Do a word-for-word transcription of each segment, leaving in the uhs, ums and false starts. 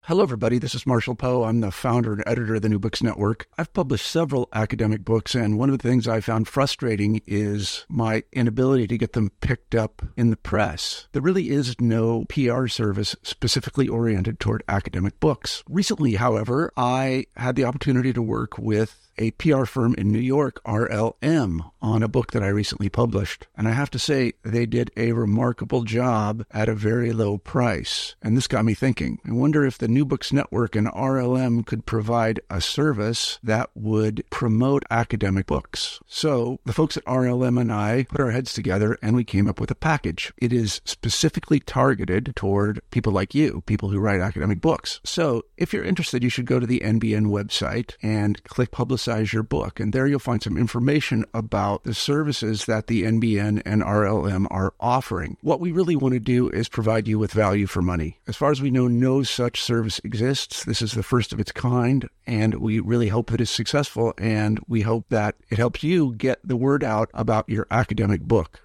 Hello, everybody. This is Marshall Poe. I'm the founder and editor of the New Books Network. I've published several academic books, and one of the things I found frustrating is my inability to get them picked up in the press. There really is no P R service specifically oriented toward academic books. Recently, however, I had the opportunity to work with a P R firm in New York, R L M, on a book that I recently published. And I have to say, they did a remarkable job at a very low price. And this got me thinking. I wonder if the New Books Network and R L M could provide a service that would promote academic books. So the folks at R L M and I put our heads together and we came up with a package. It is specifically targeted toward people like you, people who write academic books. So if you're interested, you should go to the N B N website and click Publicize your book. And there you'll find some information about the services that the N B N and R L M are offering. What we really want to do is provide you with value for money. As far as we know, no such service exists. This is the first of its kind, and we really hope that it's successful, and we hope that it helps you get the word out about your academic book.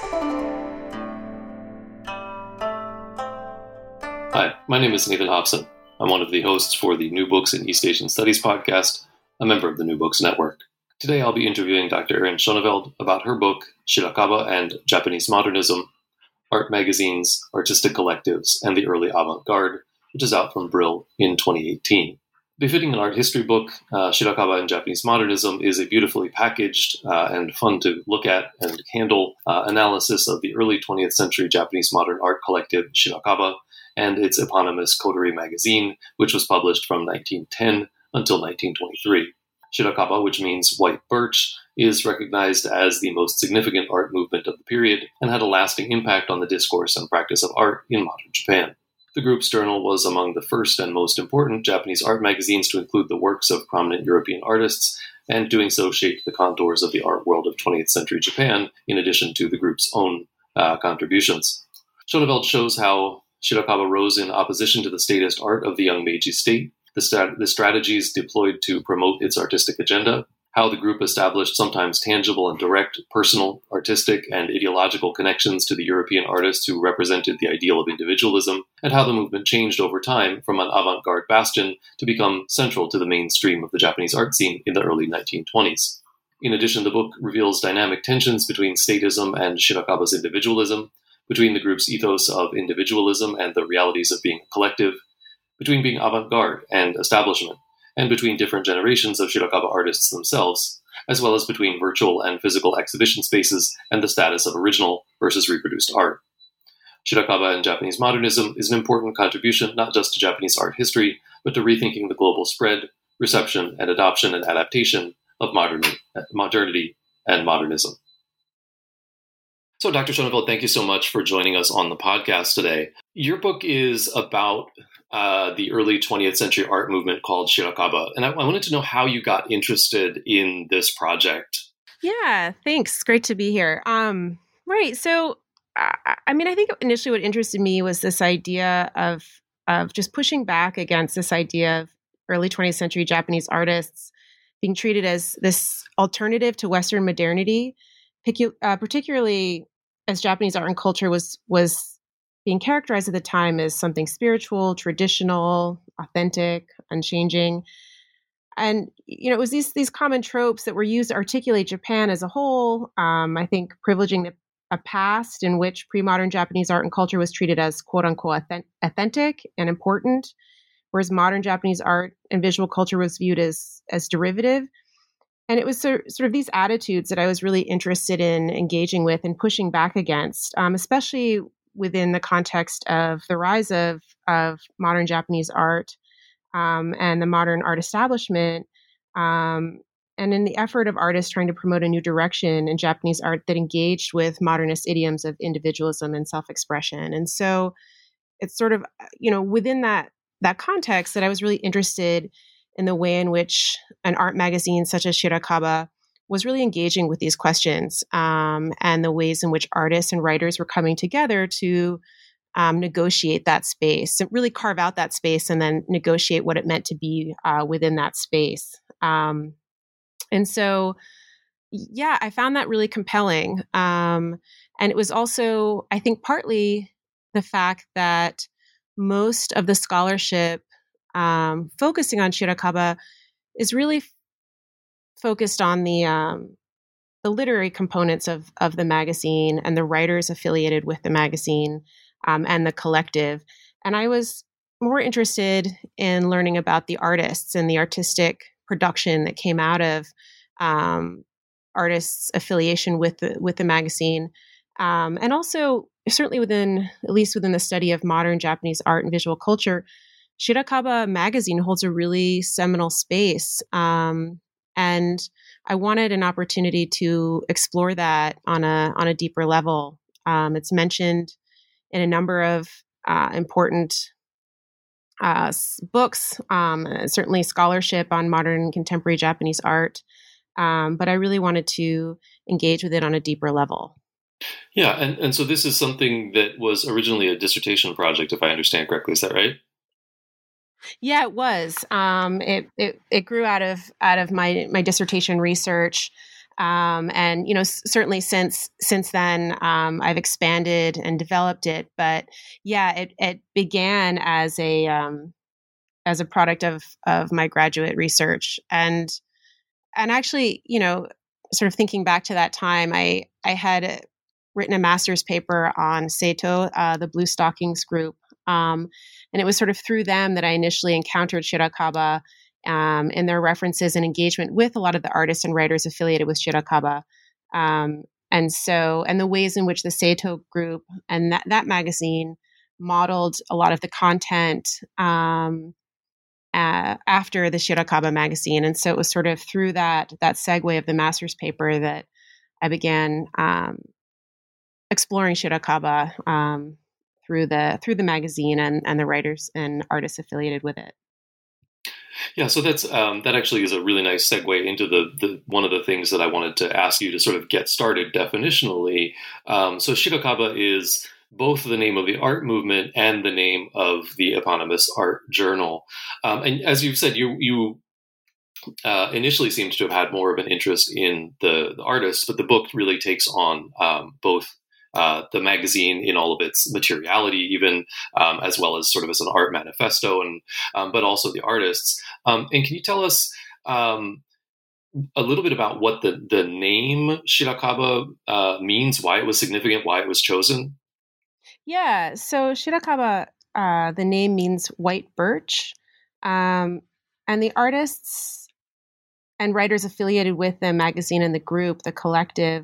Hi, my name is Nathan Hobson. I'm one of the hosts for the New Books in East Asian Studies podcast, a member of the New Books Network. Today I'll be interviewing Doctor Erin Schoneveld about her book, Shirakaba and Japanese Modernism, Art Magazines, Artistic Collectives, and the Early Avant-Garde, which is out from Brill in twenty eighteen. Befitting an art history book, uh, Shirakaba and Japanese Modernism is a beautifully packaged uh, and fun to look at and handle uh, analysis of the early twentieth century Japanese modern art collective Shirakaba and its eponymous coterie magazine, which was published from nineteen ten until nineteen twenty-three. Shirakaba, which means white birch, is recognized as the most significant art movement of the period and had a lasting impact on the discourse and practice of art in modern Japan. The group's journal was among the first and most important Japanese art magazines to include the works of prominent European artists, and doing so shaped the contours of the art world of twentieth century Japan, in addition to the group's own uh, contributions. Schoneveld shows how Shirakaba rose in opposition to the statist art of the young Meiji state, the, st- the strategies deployed to promote its artistic agenda, how the group established sometimes tangible and direct personal, artistic, and ideological connections to the European artists who represented the ideal of individualism, and how the movement changed over time from an avant-garde bastion to become central to the mainstream of the Japanese art scene in the early nineteen twenties. In addition, the book reveals dynamic tensions between statism and Shirakaba's individualism, between the group's ethos of individualism and the realities of being a collective, between being avant-garde and establishment, and between different generations of Shirakaba artists themselves, as well as between virtual and physical exhibition spaces and the status of original versus reproduced art. Shirakaba and Japanese Modernism is an important contribution not just to Japanese art history, but to rethinking the global spread, reception, and adoption and adaptation of modernity, modernity and modernism. So, Doctor Schoneveld, thank you so much for joining us on the podcast today. Your book is about uh, the early twentieth century art movement called Shirakaba, and I, I wanted to know how you got interested in this project. Yeah, thanks. Great to be here. Um, right. So, I, I mean, I think initially what interested me was this idea of of just pushing back against this idea of early twentieth century Japanese artists being treated as this alternative to Western modernity, uh, particularly as Japanese art and culture was was being characterized at the time as something spiritual, traditional, authentic, unchanging. And, you know, it was these these common tropes that were used to articulate Japan as a whole. Um, I think privileging the, a past in which pre-modern Japanese art and culture was treated as quote unquote authentic and important, whereas modern Japanese art and visual culture was viewed as as derivative. And it was sort sort of these attitudes that I was really interested in engaging with and pushing back against, um, especially within the context of the rise of, of modern Japanese art um, and the modern art establishment, um, and in the effort of artists trying to promote a new direction in Japanese art that engaged with modernist idioms of individualism and self-expression. And so it's sort of, you know, within that that context that I was really interested in the way in which an art magazine such as Shirakaba was really engaging with these questions um, and the ways in which artists and writers were coming together to um, negotiate that space, and really carve out that space and then negotiate what it meant to be uh, within that space. Um, and so, yeah, I found that really compelling. Um, and it was also, I think, partly the fact that most of the scholarship um, focusing on Shirakaba is really f- focused on the um, the literary components of of the magazine and the writers affiliated with the magazine um, and the collective. And I was more interested in learning about the artists and the artistic production that came out of um, artists' affiliation with the with the magazine, um, and also certainly within at least within the study of modern Japanese art and visual culture, Shirakaba magazine holds a really seminal space. Um, and I wanted an opportunity to explore that on a on a deeper level. Um, it's mentioned in a number of uh, important uh, books, um, certainly scholarship on modern and contemporary Japanese art. Um, but I really wanted to engage with it on a deeper level. Yeah, and, and so this is something that was originally a dissertation project, if I understand correctly. Is that right? Yeah, it was. Um, it, it it grew out of out of my my dissertation research, um, and you know s- certainly since since then um, I've expanded and developed it. But yeah, it it began as a um, as a product of of my graduate research, and and actually, you know, sort of thinking back to that time, I I had written a master's paper on Seito, uh, the Blue Stockings group. Um, and it was sort of through them that I initially encountered Shirakaba um, and their references and engagement with a lot of the artists and writers affiliated with Shirakaba. Um, and so, and the ways in which the Seito group and that, that magazine modeled a lot of the content um, uh, after the Shirakaba magazine. And so it was sort of through that, that segue of the master's paper that I began um, exploring Shirakaba um, through the through the magazine and, and the writers and artists affiliated with it. Yeah, so that's um, that actually is a really nice segue into the, the one of the things that I wanted to ask you to sort of get started definitionally. Um, so Shirakaba is both the name of the art movement and the name of the eponymous art journal. Um, and as you've said, you you uh, initially seemed to have had more of an interest in the, the artists, but the book really takes on um, both uh, the magazine in all of its materiality, even um, as well as sort of as an art manifesto, and um, but also the artists. Um, and can you tell us um, a little bit about what the the name Shirakaba uh, means, why it was significant, why it was chosen? Yeah, so Shirakaba, uh, the name means white birch, um, and the artists and writers affiliated with the magazine and the group, the collective,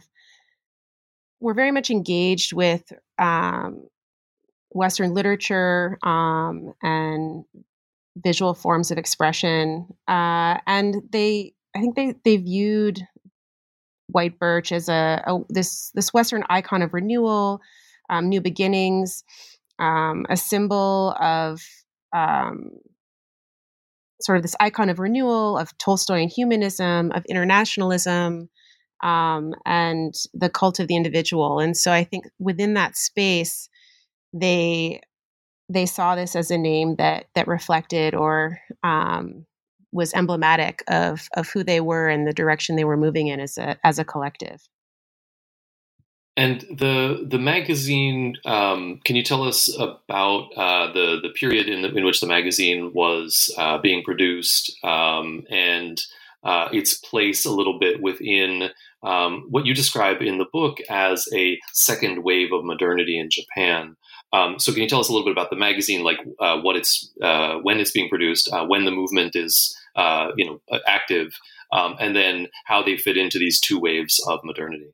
were very much engaged with um, Western literature um, and visual forms of expression, uh, and they, I think they they viewed white birch as a, a this this Western icon of renewal, um, new beginnings, um, a symbol of um, sort of this icon of renewal, of Tolstoyan humanism, of internationalism, um, and the cult of the individual. And so I think within that space, they they saw this as a name that that reflected or um, was emblematic of of who they were and the direction they were moving in as a as a collective. And the the magazine, um, can you tell us about uh, the the period in, the, in which the magazine was uh, being produced um, and uh, its place a little bit within um, what you describe in the book as a second wave of modernity in Japan? Um, so, can you tell us a little bit about the magazine, like uh, what it's uh, when it's being produced, uh, when the movement is uh, you know active, um, and then how they fit into these two waves of modernity?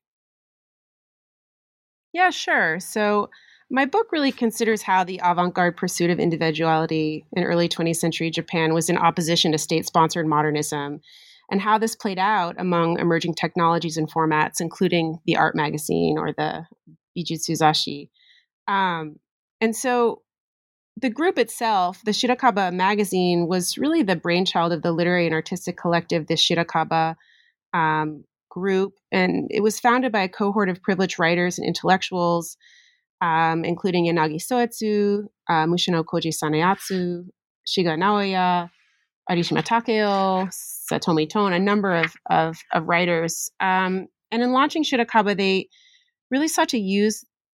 Yeah, sure. So my book really considers how the avant-garde pursuit of individuality in early twentieth century Japan was in opposition to state-sponsored modernism, and how this played out among emerging technologies and formats, including the art magazine or the Bijutsu Zashi. Um, and so the group itself, the Shirakaba magazine, was really the brainchild of the literary and artistic collective, the Shirakaba um, group. And it was founded by a cohort of privileged writers and intellectuals, um, including Yanagi Soetsu, uh, Mushino Koji Saneyatsu, Shiga Naoya, Arishima Takeo, Satomi Ton, a number of, of, of writers. Um, and in launching Shirakaba, they really sought to use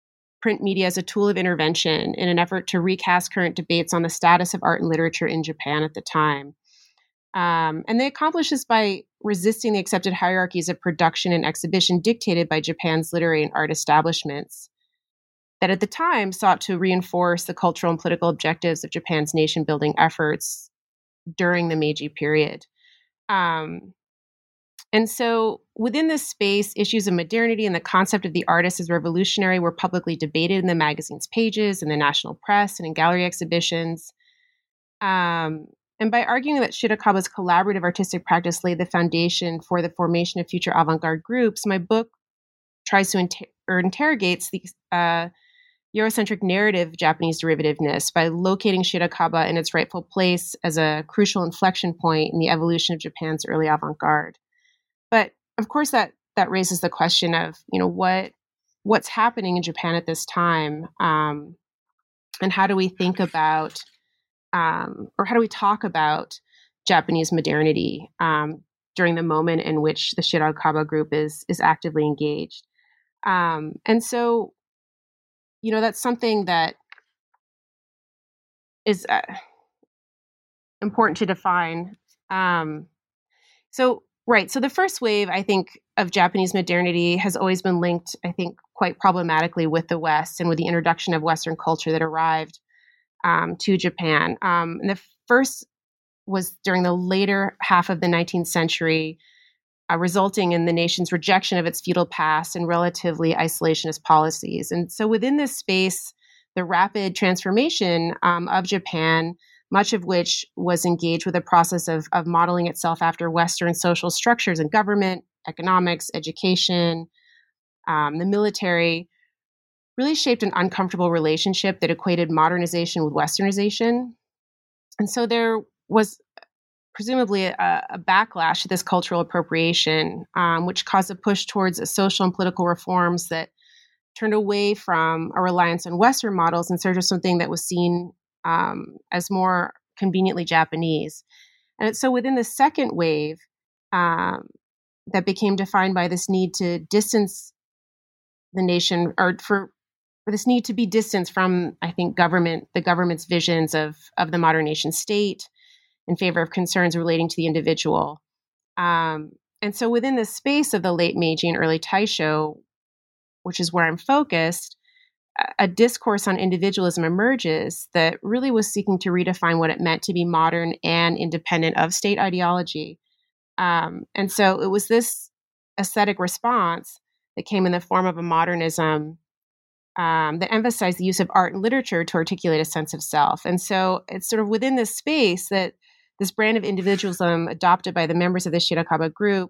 print media as a tool of intervention in an effort to recast current debates on the status of art and literature in Japan at the time. Um, and they accomplished this by resisting the accepted hierarchies of production and exhibition dictated by Japan's literary and art establishments that at the time sought to reinforce the cultural and political objectives of Japan's nation-building efforts during the Meiji period. Um, and so within this space, issues of modernity and the concept of the artist as revolutionary were publicly debated in the magazine's pages, in the national press, and in gallery exhibitions. Um, And by arguing that Shirakawa's collaborative artistic practice laid the foundation for the formation of future avant-garde groups, my book tries to inter- or interrogates the uh, Eurocentric narrative of Japanese derivativeness by locating Shirakawa in its rightful place as a crucial inflection point in the evolution of Japan's early avant-garde. But of course, that that raises the question of, you know, what what's happening in Japan at this time, um, and how do we think about Um, or how do we talk about Japanese modernity um, during the moment in which the Shirakawa group is is actively engaged? Um, and so, you know, that's something that is uh, important to define. Um, so, right. So the first wave, I think, of Japanese modernity has always been linked, I think, quite problematically with the West and with the introduction of Western culture that arrived Um, to Japan. Um, and the first was during the later half of the nineteenth century, uh, resulting in the nation's rejection of its feudal past and relatively isolationist policies. And so within this space, the rapid transformation um, of Japan, much of which was engaged with a process of, of modeling itself after Western social structures in government, economics, education, um, the military, really shaped an uncomfortable relationship that equated modernization with Westernization. And so there was presumably a, a backlash to this cultural appropriation, um, which caused a push towards social and political reforms that turned away from a reliance on Western models in search of something that was seen um, as more conveniently Japanese. And so within the second wave, um, that became defined by this need to distance the nation, or for For this need to be distanced from, I think, government, the government's visions of, of the modern nation state in favor of concerns relating to the individual. Um, and so within the space of the late Meiji and early Taisho, which is where I'm focused, a, a discourse on individualism emerges that really was seeking to redefine what it meant to be modern and independent of state ideology. Um, and so it was this aesthetic response that came in the form of a modernism Um, that emphasize the use of art and literature to articulate a sense of self. And so it's sort of within this space that this brand of individualism adopted by the members of the Shirakawa group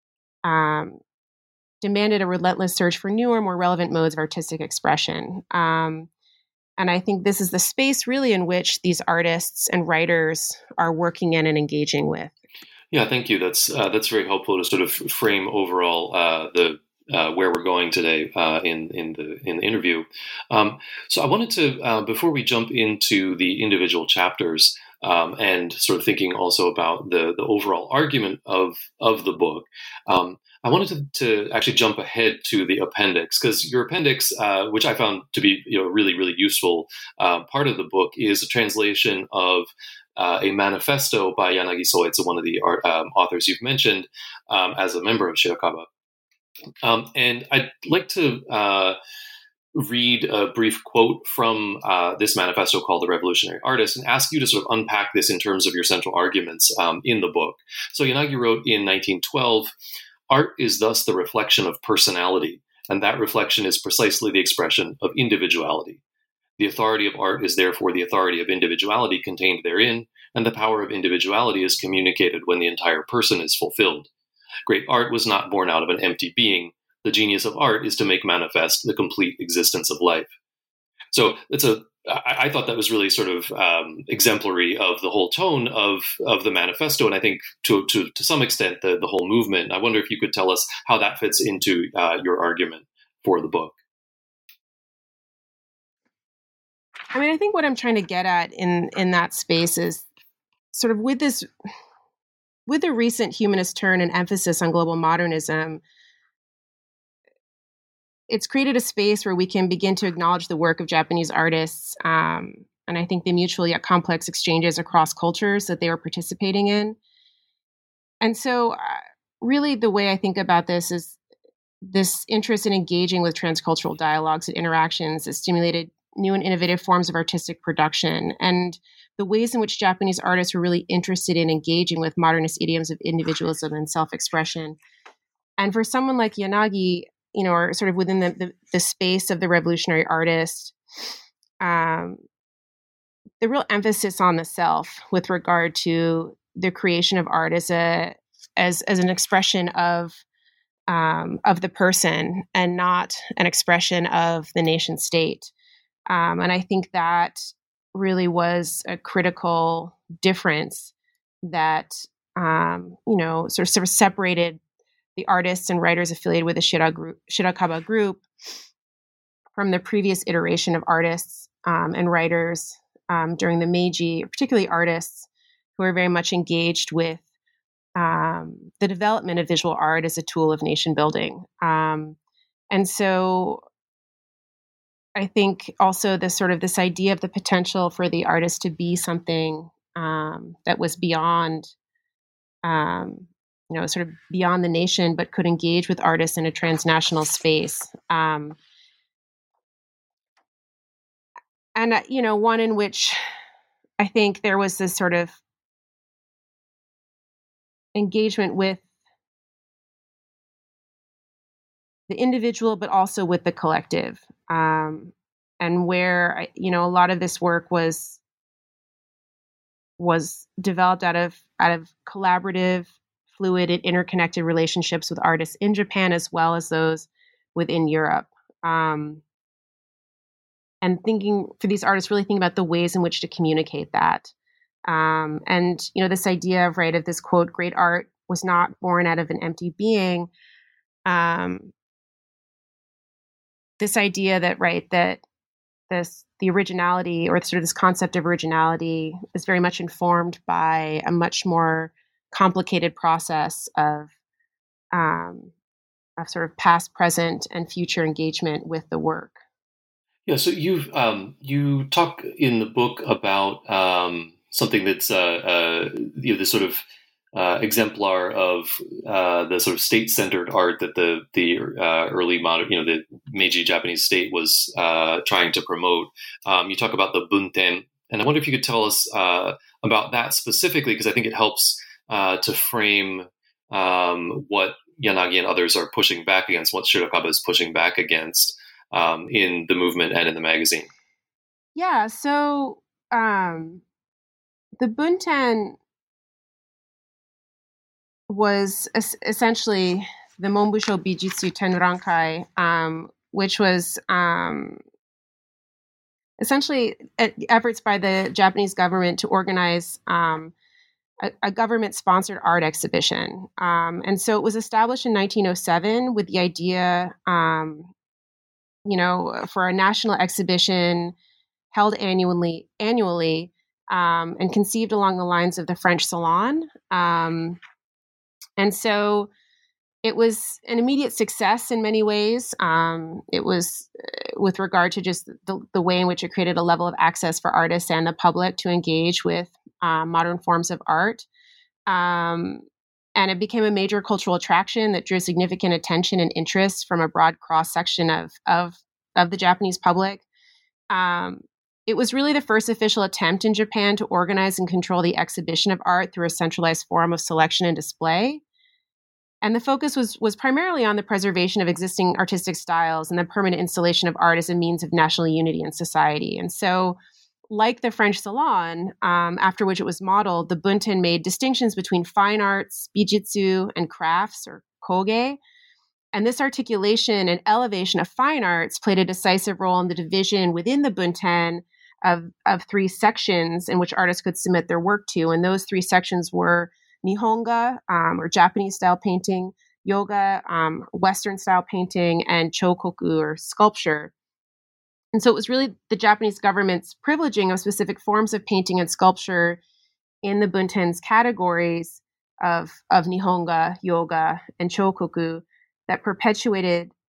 um, demanded a relentless search for newer, more relevant modes of artistic expression. Um, and I think this is the space really in which these artists and writers are working in and engaging with. Yeah, thank you. That's uh, that's very helpful to sort of frame overall uh, the Uh, where we're going today uh, in in the in the interview. Um, so I wanted to, uh, before we jump into the individual chapters, um, and sort of thinking also about the the overall argument of of the book, um, I wanted to, to actually jump ahead to the appendix, because your appendix, uh, which I found to be, you know, really really useful uh, part of the book, is a translation of Uh, a manifesto by Yanagi Soetsu, one of the art, um, authors you've mentioned, um, as a member of Shirakawa. Um, and I'd like to uh, read a brief quote from uh, this manifesto called The Revolutionary Artist, and ask you to sort of unpack this in terms of your central arguments um, in the book. So Yanagi wrote in nineteen twelve, "Art is thus the reflection of personality, and that reflection is precisely the expression of individuality. The authority of art is therefore the authority of individuality contained therein, and the power of individuality is communicated when the entire person is fulfilled. Great art was not born out of an empty being. The genius of art is to make manifest the complete existence of life." So it's a, I, I thought that was really sort of um, exemplary of the whole tone of, of the manifesto, and I think to, to, to some extent the, the whole movement. I wonder if you could tell us how that fits into uh, your argument for the book. I mean, I think what I'm trying to get at in, in that space is sort of with this, with the recent humanist turn and emphasis on global modernism, it's created a space where we can begin to acknowledge the work of Japanese artists, um, and I think the mutual yet complex exchanges across cultures that they were participating in. And so uh, really the way I think about this is this interest in engaging with transcultural dialogues and interactions has stimulated new and innovative forms of artistic production, and the ways in which Japanese artists were really interested in engaging with modernist idioms of individualism and self-expression. And for someone like Yanagi, you know, or sort of within the, the, the space of the revolutionary artist, um, the real emphasis on the self with regard to the creation of art as a as as an expression of um, of the person and not an expression of the nation state. Um, and I think that really was a critical difference that um, you know sort of, sort of separated the artists and writers affiliated with the Shira group, Shirakaba group from the previous iteration of artists um, and writers um, during the Meiji, particularly artists who are very much engaged with um, the development of visual art as a tool of nation building. Um, and so I think also this sort of this idea of the potential for the artist to be something um, that was beyond um, you know, sort of beyond the nation, but could engage with artists in a transnational space. Um, and, uh, you know, one in which I think there was this sort of engagement with the individual, but also with the collective. Um, and where, you know, a lot of this work was, was developed out of, out of collaborative, fluid and interconnected relationships with artists in Japan as well as those within Europe. Um, and thinking for these artists, really thinking about the ways in which to communicate that. Um, and, you know, this idea of, right, of this quote, great art was not born out of an empty being. Um, this idea that, right, that this, the originality or sort of this concept of originality is very much informed by a much more complicated process of, um, of sort of past, present, and future engagement with the work. Yeah, so you've um, you talk in the book about um, something that's uh, uh, you know, the sort of uh, exemplar of uh, the sort of state-centered art that the the uh, early modern, you know, the Meiji Japanese state was uh, trying to promote. Um, you talk about the bunten, and I wonder if you could tell us uh, about that specifically, because I think it helps Uh, to frame um, what Yanagi and others are pushing back against, what Shirakaba is pushing back against um, in the movement and in the magazine. Yeah, so um, the bunten was es- essentially the Monbusho Bijutsu Tenrankai, um, which was um, essentially efforts by the Japanese government to organize um, A, a government-sponsored art exhibition. Um, and so it was established in nineteen oh seven with the idea, um, you know, for a national exhibition held annually, annually um, and conceived along the lines of the French Salon. Um, and so it was an immediate success in many ways. Um, it was uh, with regard to just the, the way in which it created a level of access for artists and the public to engage with um, modern forms of art. Um, and it became a major cultural attraction that drew significant attention and interest from a broad cross-section of, of, of the Japanese public. Um, it was really the first official attempt in Japan to organize and control the exhibition of art through a centralized forum of selection and display. And the focus was was primarily on the preservation of existing artistic styles and the permanent installation of art as a means of national unity in society. And so, like the French Salon, um, after which it was modeled, the bunten made distinctions between fine arts, bijutsu, and crafts, or koge. And this articulation and elevation of fine arts played a decisive role in the division within the bunten of, of three sections in which artists could submit their work to. And those three sections were Nihonga, um, or Japanese-style painting, Yoga, um, Western-style painting, and Chokoku, or sculpture. And so it was really the Japanese government's privileging of specific forms of painting and sculpture in the bunten's categories of, of Nihonga, Yoga, and Chokoku that perpetuated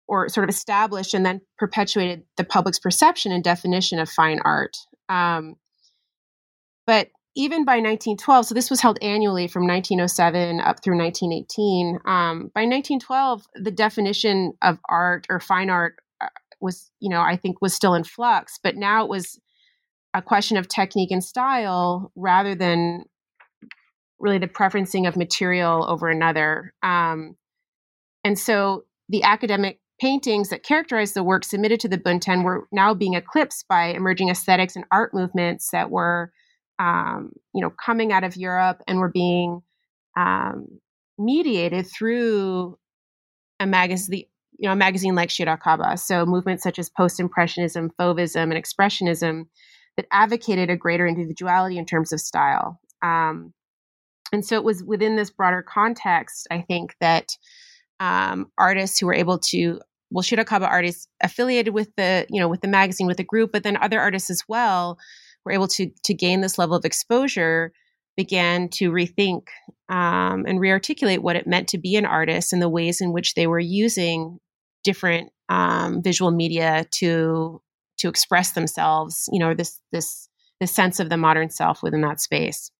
or sort of established and then perpetuated the public's perception and definition of fine art. Um, but even by nineteen twelve, so this was held annually from nineteen oh seven up through nineteen eighteen. Um, by nineteen twelve, the definition of art or fine art was, you know, I think was still in flux, but now it was a question of technique and style rather than really the preferencing of material over another. Um, and so the academic paintings that characterized the work submitted to the Bunten were now being eclipsed by emerging aesthetics and art movements that were, um, you know, coming out of Europe and were being um, mediated through a magazine, you know, a magazine like Shirakawa. So movements such as post-impressionism, fauvism, and expressionism that advocated a greater individuality in terms of style. Um, and so it was within this broader context, I think, that um, artists who were able to, well, Shirakawa artists affiliated with the, you know, with the magazine, with the group, but then other artists as well were able to to gain this level of exposure, began to rethink um, and rearticulate what it meant to be an artist and the ways in which they were using different um, visual media to to express themselves. You know, this this this sense of the modern self within that space.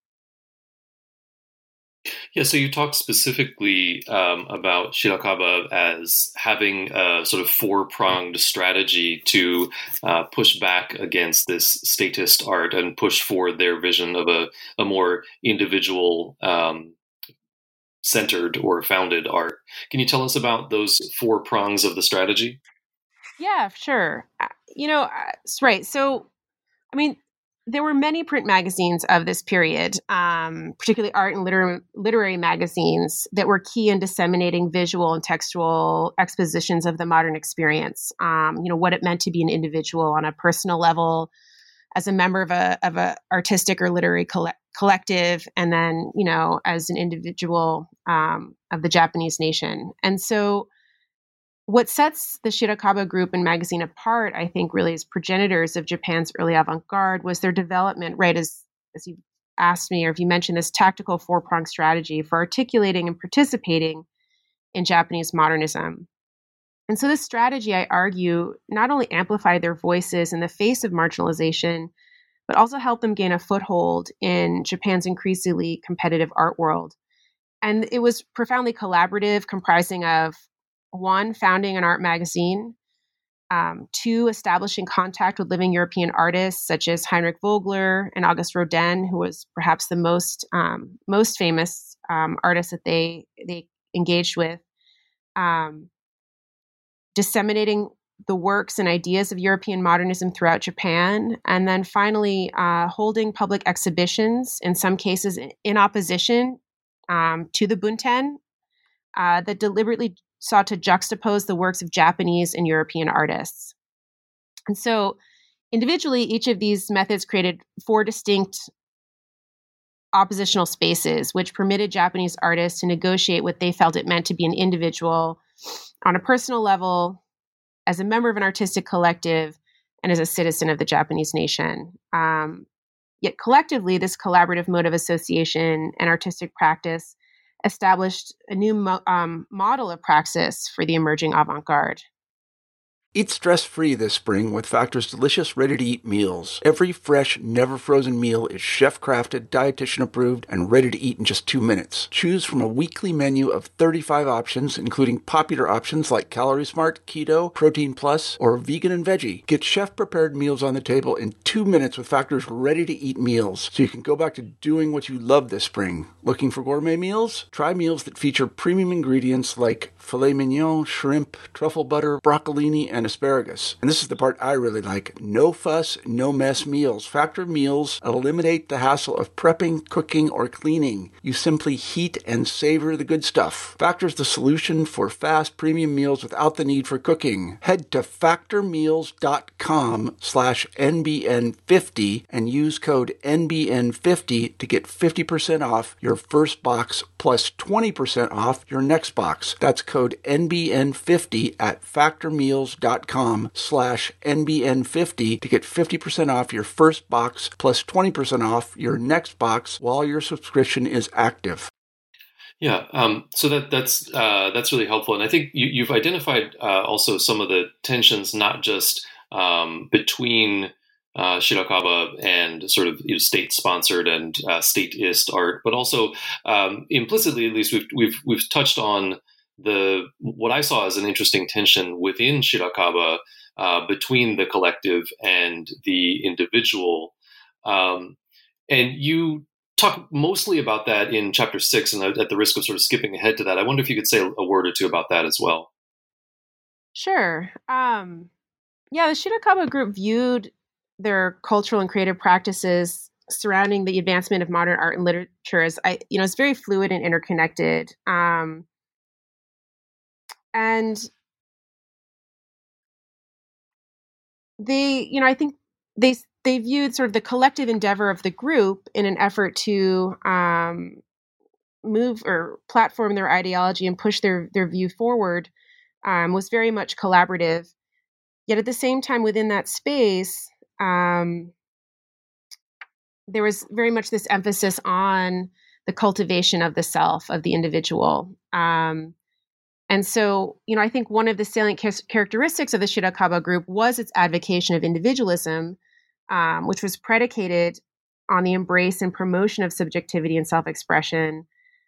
Yeah, so you talked specifically um, about Shirakawa as having a sort of four-pronged strategy to uh, push back against this statist art and push forward their vision of a, a more individual um, centered or founded art. Can you tell us about those four prongs of the strategy? Yeah, sure. You know, right. So, I mean, there were many print magazines of this period, um, particularly art and liter- literary magazines that were key in disseminating visual and textual expositions of the modern experience. Um, you know, what it meant to be an individual on a personal level, as a member of a of a artistic or literary coll- collective, and then, you know, as an individual um, of the Japanese nation. And so what sets the Shirakawa group and magazine apart, I think, really as progenitors of Japan's early avant-garde was their development, right, as, as you asked me, or if you mentioned, this tactical four-pronged strategy for articulating and participating in Japanese modernism. And so this strategy, I argue, not only amplified their voices in the face of marginalization, but also helped them gain a foothold in Japan's increasingly competitive art world. And it was profoundly collaborative, comprising of one, founding an art magazine, um, two, establishing contact with living European artists such as Heinrich Vogler and Auguste Rodin, who was perhaps the most um, most famous um, artist that they they engaged with, um, disseminating the works and ideas of European modernism throughout Japan, and then finally uh, holding public exhibitions, in some cases in opposition um, to the Bunten, uh, that deliberately sought to juxtapose the works of Japanese and European artists. And so individually, each of these methods created four distinct oppositional spaces, which permitted Japanese artists to negotiate what they felt it meant to be an individual on a personal level, as a member of an artistic collective, and as a citizen of the Japanese nation. Um, yet collectively, this collaborative mode of association and artistic practice established a new mo- um, model of praxis for the emerging avant-garde. Eat stress-free this spring with Factor's delicious, ready-to-eat meals. Every fresh, never-frozen meal is chef-crafted, dietitian-approved, and ready to eat in just two minutes. Choose from a weekly menu of thirty-five options, including popular options like Calorie Smart, Keto, Protein Plus, or Vegan and Veggie. Get chef-prepared meals on the table in two minutes with Factor's ready-to-eat meals, so you can go back to doing what you love this spring. Looking for gourmet meals? Try meals that feature premium ingredients like filet mignon, shrimp, truffle butter, broccolini, and asparagus. And this is the part I really like. No fuss, no mess meals. Factor meals eliminate the hassle of prepping, cooking, or cleaning. You simply heat and savor the good stuff. Factor's the solution for fast premium meals without the need for cooking. Head to factormeals.com slash NBN50 and use code N B N fifty to get fifty percent off your first box plus twenty percent off your next box. That's code N B N fifty at factormeals.com slash N B N fifty to get fifty percent off your first box plus twenty percent off your next box while your subscription is active. Yeah, um, so that that's uh, that's really helpful, and I think you, you've identified uh, also some of the tensions, not just um, between uh, Shirakawa and sort of you know, state-sponsored and uh, statist art, but also um, implicitly, at least, we've we've we've touched on the what I saw as an interesting tension within Shirakawa uh, between the collective and the individual, um, and you talk mostly about that in chapter six, and at the risk of sort of skipping ahead to that, I wonder if you could say a word or two about that as well. Sure. Um, yeah, the Shirakawa group viewed their cultural and creative practices surrounding the advancement of modern art and literature as, I, you know, it's very fluid and interconnected. Um, and they, you know, I think they they viewed sort of the collective endeavor of the group in an effort to um, move or platform their ideology and push their their view forward um, was very much collaborative. Yet at the same time, within that space, um, there was very much this emphasis on the cultivation of the self, of the individual. Um, and so, you know, I think one of the salient char- characteristics of the Shirakawa group was its advocacy of individualism, um, which was predicated on the embrace and promotion of subjectivity and self-expression.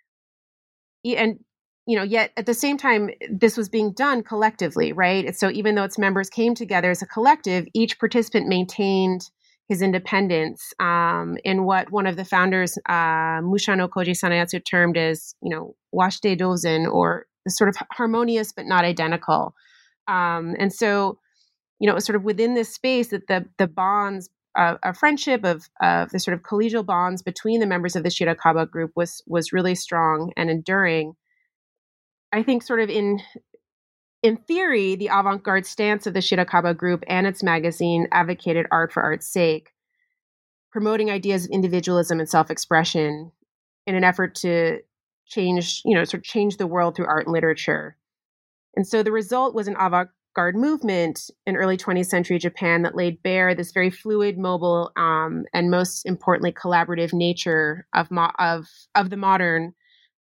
And, you know, yet at the same time, this was being done collectively, right? And so even though its members came together as a collective, each participant maintained his independence um, in what one of the founders, uh, Mushano Koji Sanayatsu, termed as, you know, washite dozen, or the sort of harmonious but not identical. Um, and so, you know, it was sort of within this space that the the bonds of, of friendship, of of the sort of collegial bonds between the members of the Shirakawa group was was really strong and enduring. I think sort of in in theory, the avant-garde stance of the Shirakawa group and its magazine advocated art for art's sake, promoting ideas of individualism and self-expression in an effort to change, you know, sort of change the world through art and literature. And so the result was an avant-garde movement in early twentieth century Japan that laid bare this very fluid, mobile, um, and most importantly, collaborative nature of mo- of of the modern,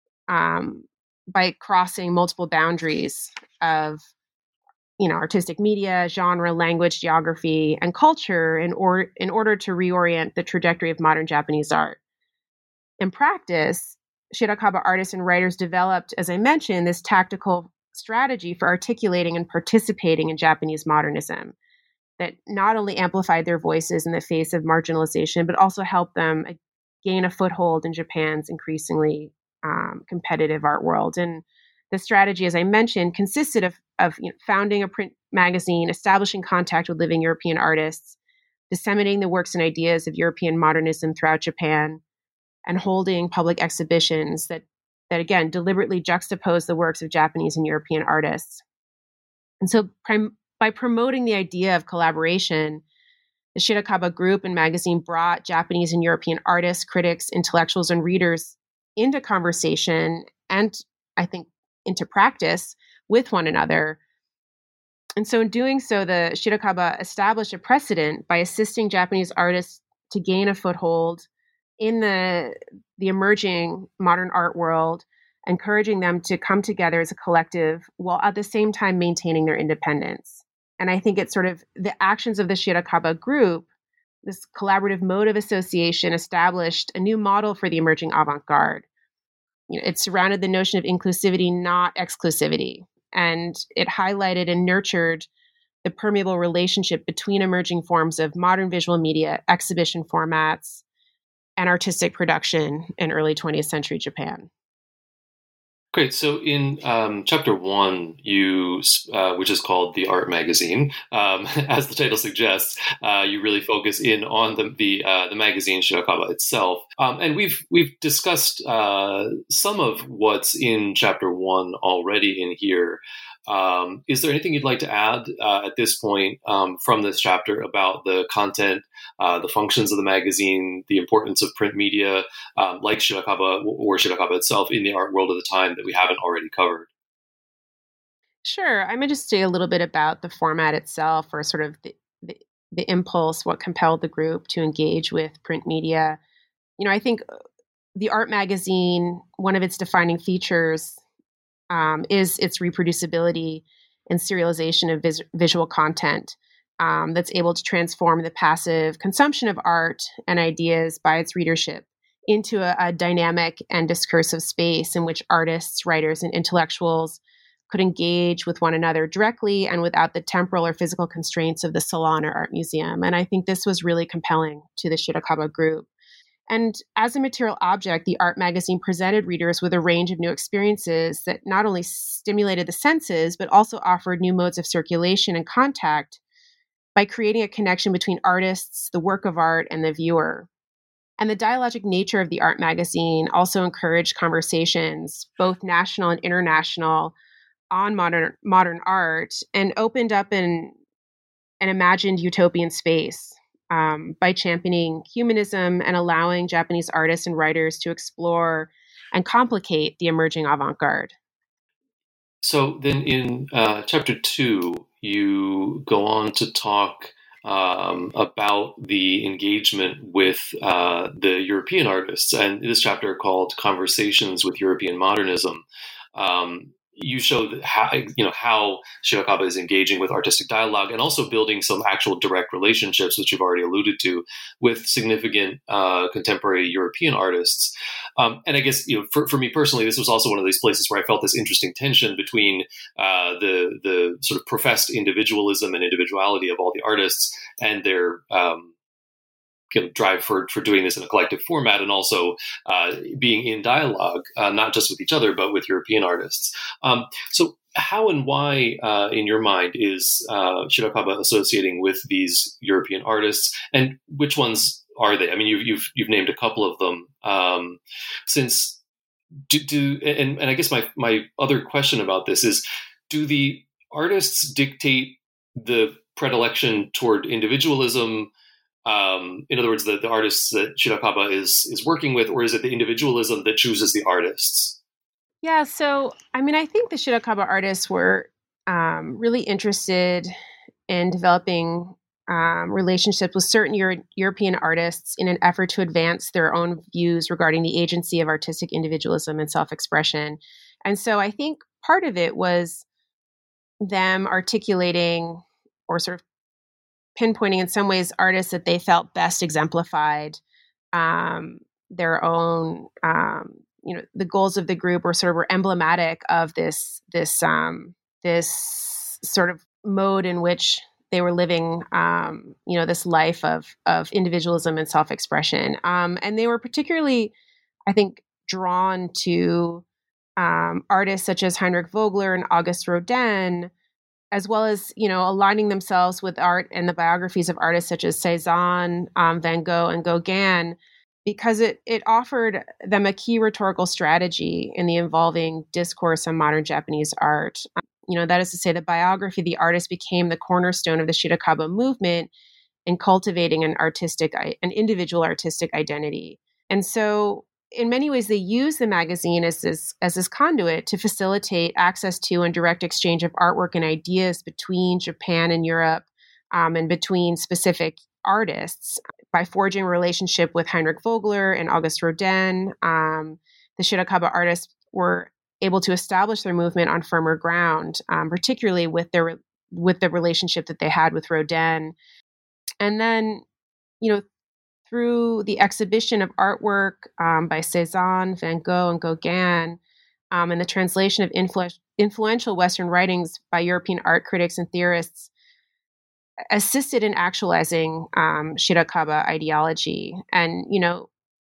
um, by crossing multiple boundaries of, you know, artistic media, genre, language, geography, and culture in order in order to reorient the trajectory of modern Japanese art. In practice, Shirakawa artists and writers developed, as I mentioned, this tactical strategy for articulating and participating in Japanese modernism that not only amplified their voices in the face of marginalization, but also helped them gain a foothold in Japan's increasingly um, competitive art world. And the strategy, as I mentioned, consisted of, of you know, founding a print magazine, establishing contact with living European artists, disseminating the works and ideas of European modernism throughout Japan, and holding public exhibitions that, that again, deliberately juxtapose the works of Japanese and European artists. And so prim- by promoting the idea of collaboration, the Shirakawa group and magazine brought Japanese and European artists, critics, intellectuals, and readers into conversation and, I think, into practice with one another. And so in doing so, the Shirakawa established a precedent by assisting Japanese artists to gain a foothold in the, the emerging modern art world, encouraging them to come together as a collective while at the same time maintaining their independence. And I think it's sort of the actions of the Shirakawa group, this collaborative mode of association, established a new model for the emerging avant-garde. You know, it surrounded the notion of inclusivity, not exclusivity. And it highlighted and nurtured the permeable relationship between emerging forms of modern visual media, exhibition formats, and artistic production in early twentieth century Japan. Great. So in um, chapter one, you, uh, which is called The Art Magazine, um, as the title suggests, uh, you really focus in on the the, uh, the magazine Shirakawa itself. Um, and we've we've discussed uh, some of what's in chapter one already in here. Um, is there anything you'd like to add uh, at this point um, from this chapter about the content, uh, the functions of the magazine, the importance of print media, um, like Shirakawa or Shirakawa itself in the art world of the time that we haven't already covered? Sure. I'm going to just say a little bit about the format itself, or sort of the, the, the impulse, what compelled the group to engage with print media. You know, I think the art magazine, one of its defining features um, is its reproducibility and serialization of vis- visual content um, that's able to transform the passive consumption of art and ideas by its readership into a, a dynamic and discursive space in which artists, writers, and intellectuals could engage with one another directly and without the temporal or physical constraints of the salon or art museum. And I think this was really compelling to the Shirakawa group. And as a material object, the art magazine presented readers with a range of new experiences that not only stimulated the senses, but also offered new modes of circulation and contact by creating a connection between artists, the work of art, and the viewer. And the dialogic nature of the art magazine also encouraged conversations, both national and international, on modern modern art, and opened up an, an imagined utopian space um, by championing humanism and allowing Japanese artists and writers to explore and complicate the emerging avant-garde. So then in uh, chapter two, you go on to talk um, about the engagement with uh, the European artists, and this chapter called Conversations with European Modernism. Um, you show that how, you know, how Shirakawa is engaging with artistic dialogue and also building some actual direct relationships, which you've already alluded to, with significant uh, contemporary European artists. Um, and I guess, you know, for, for me personally, this was also one of these places where I felt this interesting tension between uh, the the sort of professed individualism and individuality of all the artists and their um, kind of drive for for doing this in a collective format, and also uh, being in dialogue, uh, not just with each other, but with European artists. Um, so how and why, uh, in your mind, is uh, Shirakawa associating with these European artists, and which ones are they? I mean, you've you've, you've named a couple of them. Um, since do, do and, and I guess my my other question about this is, do the artists dictate the predilection toward individualism? Um, in other words, the, the artists that Shirakawa is is working with, or is it the individualism that chooses the artists? Yeah, so I mean, I think the Shirakawa artists were um, really interested in developing um, relationships with certain Euro- European artists in an effort to advance their own views regarding the agency of artistic individualism and self-expression. And so I think part of it was them articulating or sort of pinpointing in some ways artists that they felt best exemplified um, their own, um, you know, the goals of the group, or sort of were emblematic of this this um, this sort of mode in which they were living, um, you know, this life of of individualism and self-expression. Um, and they were particularly, I think, drawn to um, artists such as Heinrich Vogler and Auguste Rodin, as well as, you know, aligning themselves with art and the biographies of artists such as Cezanne, um, Van Gogh, and Gauguin, because it it offered them a key rhetorical strategy in the evolving discourse on modern Japanese art. Um, you know, that is to say, the biography of the artist became the cornerstone of the Shirakawa movement in cultivating an artistic, an individual artistic identity. And so, in many ways, they use the magazine as this as this conduit to facilitate access to and direct exchange of artwork and ideas between Japan and Europe, um, and between specific artists. By forging a relationship with Heinrich Vogler and Auguste Rodin, um, the Shirakawa artists were able to establish their movement on firmer ground, um, particularly with their with the relationship that they had with Rodin. And then, you know, through the exhibition of artwork um, by Cezanne, Van Gogh, and Gauguin, um, and the translation of influ- influential Western writings by European art critics and theorists, assisted in actualizing um, Shirakawa ideology. And, you know,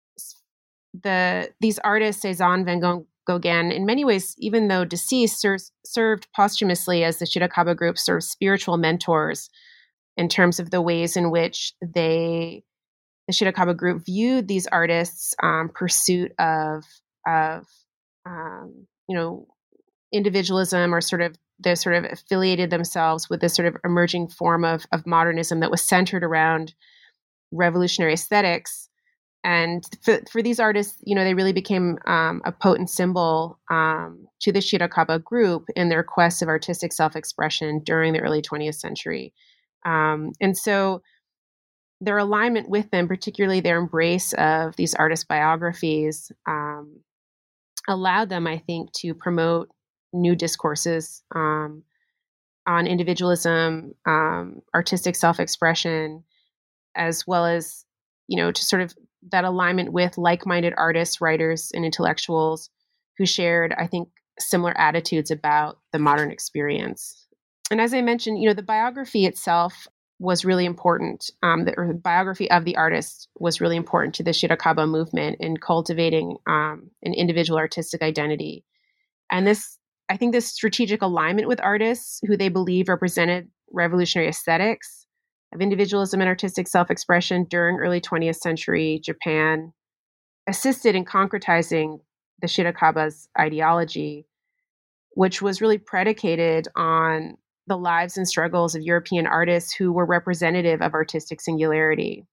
the these artists, Cezanne, Van Gogh, Gauguin, in many ways, even though deceased, ser- served posthumously as the Shirakawa group's sort of spiritual mentors in terms of the ways in which they the Shirakawa group viewed these artists' um, pursuit of, of um, you know, individualism, or sort of they sort of affiliated themselves with this sort of emerging form of, of modernism that was centered around revolutionary aesthetics. And for, for these artists, you know, they really became um, a potent symbol um, to the Shirakawa group in their quest of artistic self-expression during the early twentieth century. Um, and so their alignment with them, particularly their embrace of these artist biographies, um, allowed them, I think, to promote new discourses um, on individualism, um, artistic self-expression, as well as, you know, to sort of that alignment with like-minded artists, writers, and intellectuals who shared, I think, similar attitudes about the modern experience. And as I mentioned, you know, the biography itself was really important. Um, the, or the biography of the artist was really important to the Shirakawa movement in cultivating um, an individual artistic identity. And this, I think this strategic alignment with artists who they believe represented revolutionary aesthetics of individualism and artistic self-expression during early twentieth century Japan assisted in concretizing the Shirakawa's ideology, which was really predicated on the lives and struggles of European artists who were representative of artistic singularity.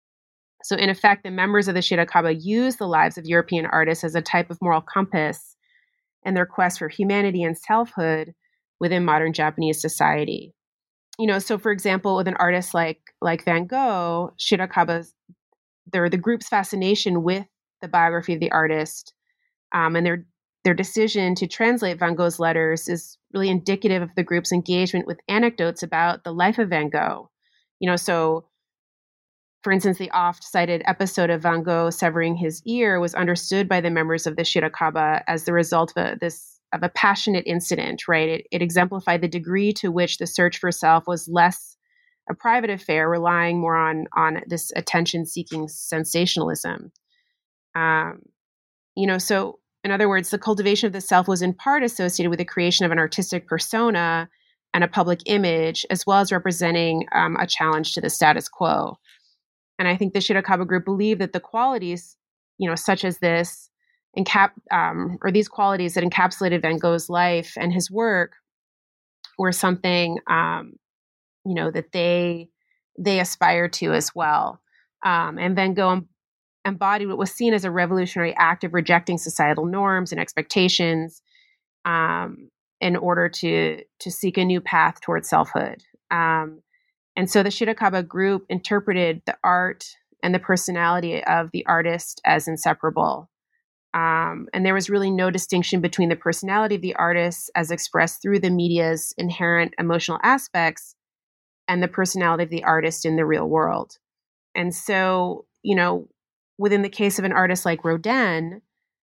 So in effect, the members of the Shirakawa used the lives of European artists as a type of moral compass in their quest for humanity and selfhood within modern Japanese society. You know, so for example, with an artist like like Van Gogh, Shirakawa's, their the group's fascination with the biography of the artist um, and their their decision to translate Van Gogh's letters is really indicative of the group's engagement with anecdotes about the life of Van Gogh. You know, so for instance, the oft-cited episode of Van Gogh severing his ear was understood by the members of the Shirakawa as the result of a, this of a passionate incident, right? It, it exemplified the degree to which the search for self was less a private affair, relying more on, on this attention-seeking sensationalism. Um, you know, so in other words, the cultivation of the self was in part associated with the creation of an artistic persona and a public image, as well as representing um, a challenge to the status quo. And I think the Shirakawa group believed that the qualities, you know, such as this, encap um, or these qualities that encapsulated Van Gogh's life and his work were something, um, you know, that they they aspired to as well. Um, and Van Gogh embodied what was seen as a revolutionary act of rejecting societal norms and expectations um, in order to to seek a new path towards selfhood. Um, and so the Shirakawa group interpreted the art and the personality of the artist as inseparable. Um, and there was really no distinction between the personality of the artist as expressed through the media's inherent emotional aspects and the personality of the artist in the real world. And so, you know, within the case of an artist like Rodin,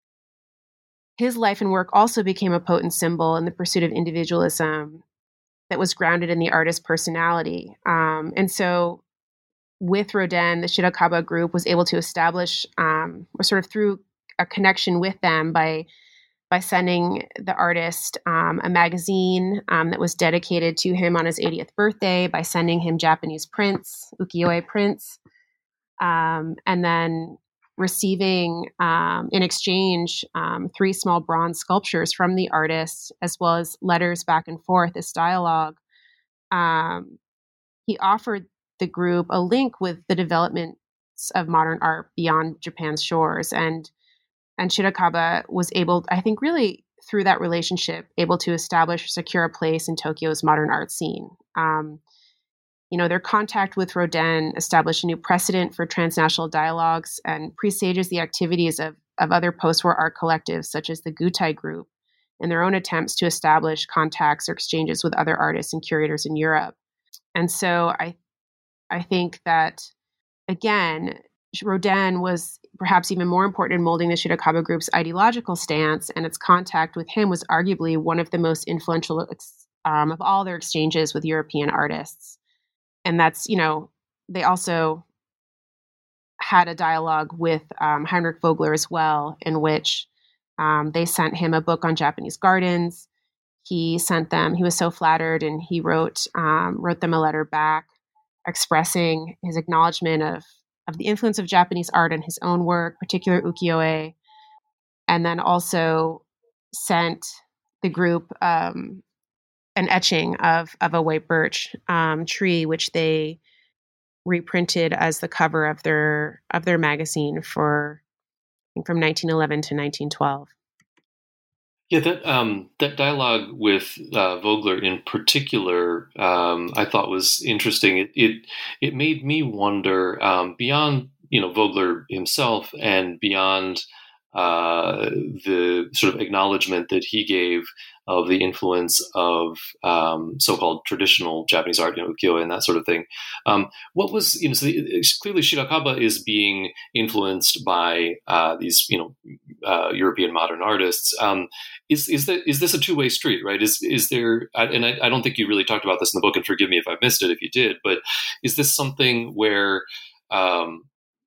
his life and work also became a potent symbol in the pursuit of individualism that was grounded in the artist's personality. Um, and so with Rodin, the Shirakawa group was able to establish, um, or sort of through a connection with them by by sending the artist um, a magazine um, that was dedicated to him on his eightieth birthday, by sending him Japanese prints, ukiyo-e prints, um, and then receiving um, in exchange um, three small bronze sculptures from the artist, as well as letters back and forth, this dialogue. Um, he offered the group a link with the developments of modern art beyond Japan's shores. And And Shirakawa was able, I think, really through that relationship, able to establish or secure a place in Tokyo's modern art scene. Um, you know, their contact with Rodin established a new precedent for transnational dialogues and presages the activities of, of other post-war art collectives, such as the Gutai Group, in their own attempts to establish contacts or exchanges with other artists and curators in Europe. And so I, I think that, again, Rodin was perhaps even more important in molding the Shirakawa group's ideological stance, and its contact with him was arguably one of the most influential um, of all their exchanges with European artists. And that's, you know, they also had a dialogue with um, Heinrich Vogler as well, in which um, they sent him a book on Japanese gardens. He sent them, he was so flattered, and he wrote um, wrote them a letter back expressing his acknowledgement of of the influence of Japanese art in his own work, particularly ukiyo-e, and then also sent the group um, an etching of of a white birch um, tree, which they reprinted as the cover of their of their magazine for from nineteen eleven to nineteen twelve. Yeah, that um, that dialogue with uh, Vogler in particular, um, I thought was interesting. It it, it made me wonder um, beyond you know Vogler himself and beyond uh, the sort of acknowledgement that he gave of the influence of um, so-called traditional Japanese art, you know, ukiyo-e and that sort of thing. Um, what was, you know, so the, clearly Shirakaba is being influenced by uh, these, you know, uh, European modern artists. Um, is is that is this a two-way street, right? Is is there? And I, I don't think you really talked about this in the book, and forgive me if I missed it if you did. But is this something where um,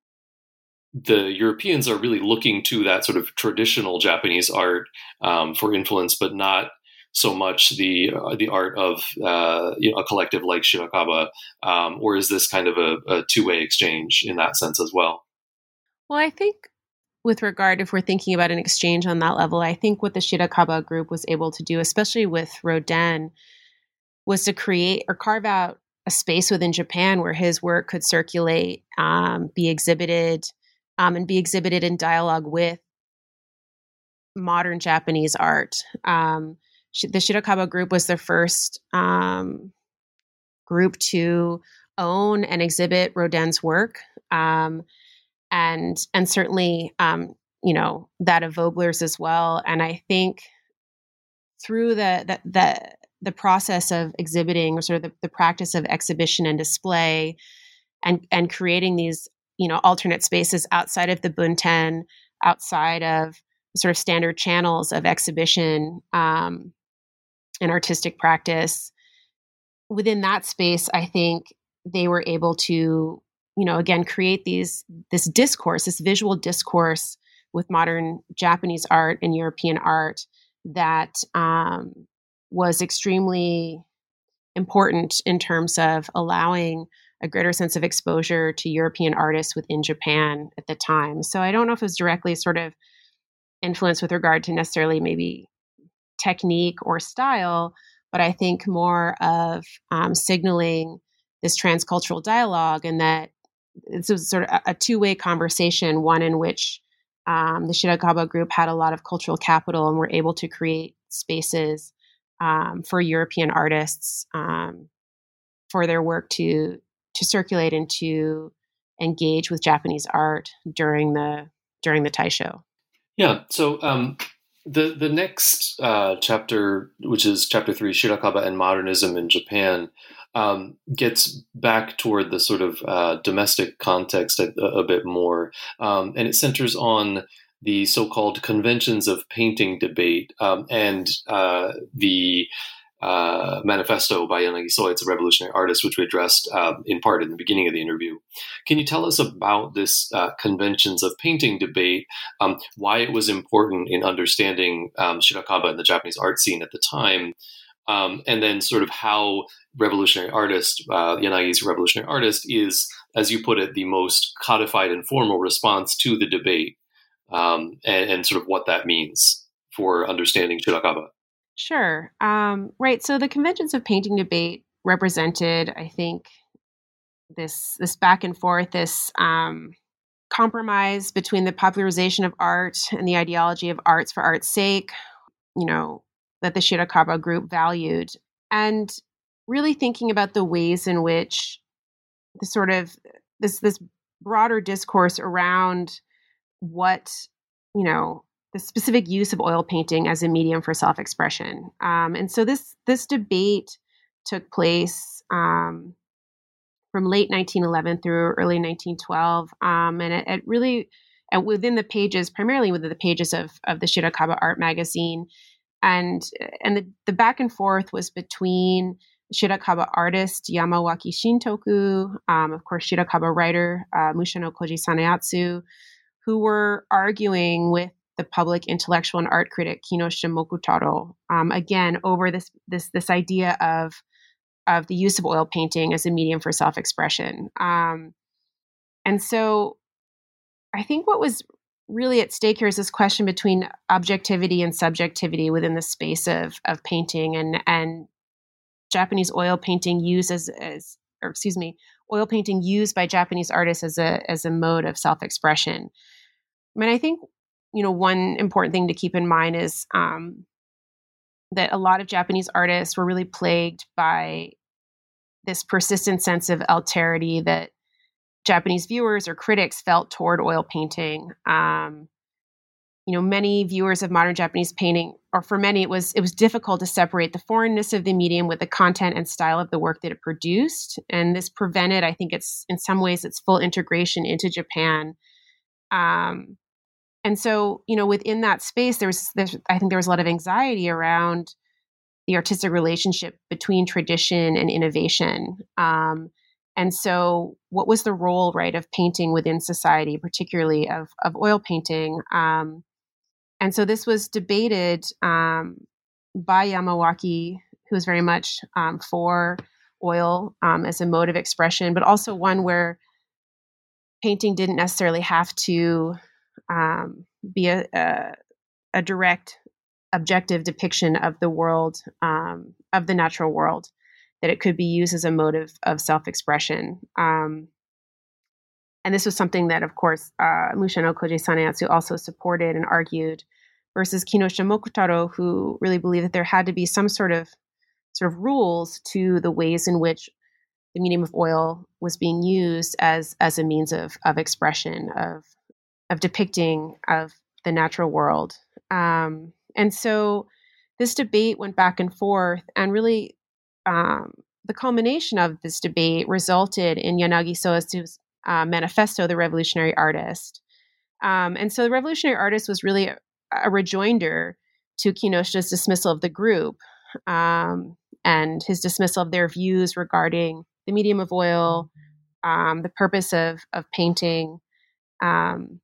the Europeans are really looking to that sort of traditional Japanese art um, for influence, but not so much the uh, the art of uh, you know, a collective like Shirakaba, um, or is this kind of a, a two-way exchange in that sense as well? Well, I think with regard, if we're thinking about an exchange on that level, I think what the Shirakaba group was able to do, especially with Rodin, was to create or carve out a space within Japan where his work could circulate, um, be exhibited, Um, and be exhibited in dialogue with modern Japanese art. Um, the Shirakaba group was the first um, group to own and exhibit Rodin's work, um, and and certainly um, you know that of Vogler's as well. And I think through the the the, the process of exhibiting, or sort of the, the practice of exhibition and display, and and creating these you know, alternate spaces outside of the bunten, outside of sort of standard channels of exhibition um, and artistic practice. Within that space, I think they were able to, you know, again, create these this discourse, this visual discourse with modern Japanese art and European art that um, was extremely important in terms of allowing a greater sense of exposure to European artists within Japan at the time. So I don't know if it was directly sort of influenced with regard to necessarily maybe technique or style, but I think more of um, signaling this transcultural dialogue, and that this was sort of a, a two-way conversation, one in which um, the Shirakaba group had a lot of cultural capital and were able to create spaces um, for European artists um, for their work to to circulate and to engage with Japanese art during the during the Taisho. Yeah. So um, the the next uh, chapter, which is chapter three, Shirakaba and Modernism in Japan, um, gets back toward the sort of uh, domestic context a, a bit more, um, and it centers on the so-called conventions of painting debate um, and uh, the Uh, manifesto by Yanagi Soe, It's a Revolutionary Artist, which we addressed uh, in part in the beginning of the interview. Can you tell us about this uh, conventions of painting debate, um, why it was important in understanding um, Shirakaba and the Japanese art scene at the time, um, and then sort of how Revolutionary Artist, uh, Yanagi's Revolutionary Artist, is, as you put it, the most codified and formal response to the debate, um, and, and sort of what that means for understanding Shirakaba. Sure. Um, right. So the conventions of painting debate represented, I think, this this back and forth, this um, compromise between the popularization of art and the ideology of arts for art's sake, you know, that the Shirakaba group valued, and really thinking about the ways in which the sort of this this broader discourse around what, you know, the specific use of oil painting as a medium for self-expression. Um, and so this this debate took place um, from late nineteen eleven through early nineteen twelve. Um, and it, it really, and within the pages, primarily within the pages of, of the Shirakaba Art Magazine. And, and the, the back and forth was between Shirakaba artist Yamawaki Shintoku, um, of course, Shirakaba writer uh, Mushano Koji Saneatsu, who were arguing with the public intellectual and art critic Kinosha Mokutaro, um, again, over this this this idea of of the use of oil painting as a medium for self-expression. Um, and so I think what was really at stake here is this question between objectivity and subjectivity within the space of of painting, and and Japanese oil painting used as, as or excuse me, oil painting used by Japanese artists as a as a mode of self-expression. I mean, I think, you know, one important thing to keep in mind is um, that a lot of Japanese artists were really plagued by this persistent sense of alterity that Japanese viewers or critics felt toward oil painting. Um, you know, many viewers of modern Japanese painting, or for many, it was it was difficult to separate the foreignness of the medium with the content and style of the work that it produced, and this prevented, I think, it's in some ways its full integration into Japan. Um, and so, you know, within that space, there was, there's, I think, there was a lot of anxiety around the artistic relationship between tradition and innovation. Um, and so, what was the role, right, of painting within society, particularly of of oil painting? Um, And so this was debated um, by Yamawaki, who was very much um, for oil um, as a mode of expression, but also one where painting didn't necessarily have to um, be a, a, a direct, objective depiction of the world, um, of the natural world, that it could be used as a mode of, of self-expression. Um, And this was something that, of course, uh, Mushano Koji Saneatsu also supported and argued, versus Kinoshita Mokutaro, who really believed that there had to be some sort of sort of rules to the ways in which the medium of oil was being used as as a means of of expression, of of depicting of the natural world. Um, and so this debate went back and forth, and really um, the culmination of this debate resulted in Yanagi Soetsu's Uh, manifesto, The Revolutionary Artist. Um, and so The Revolutionary Artist was really a, a rejoinder to Kinoshita's dismissal of the group um, and his dismissal of their views regarding the medium of oil, um, the purpose of, of painting. Um,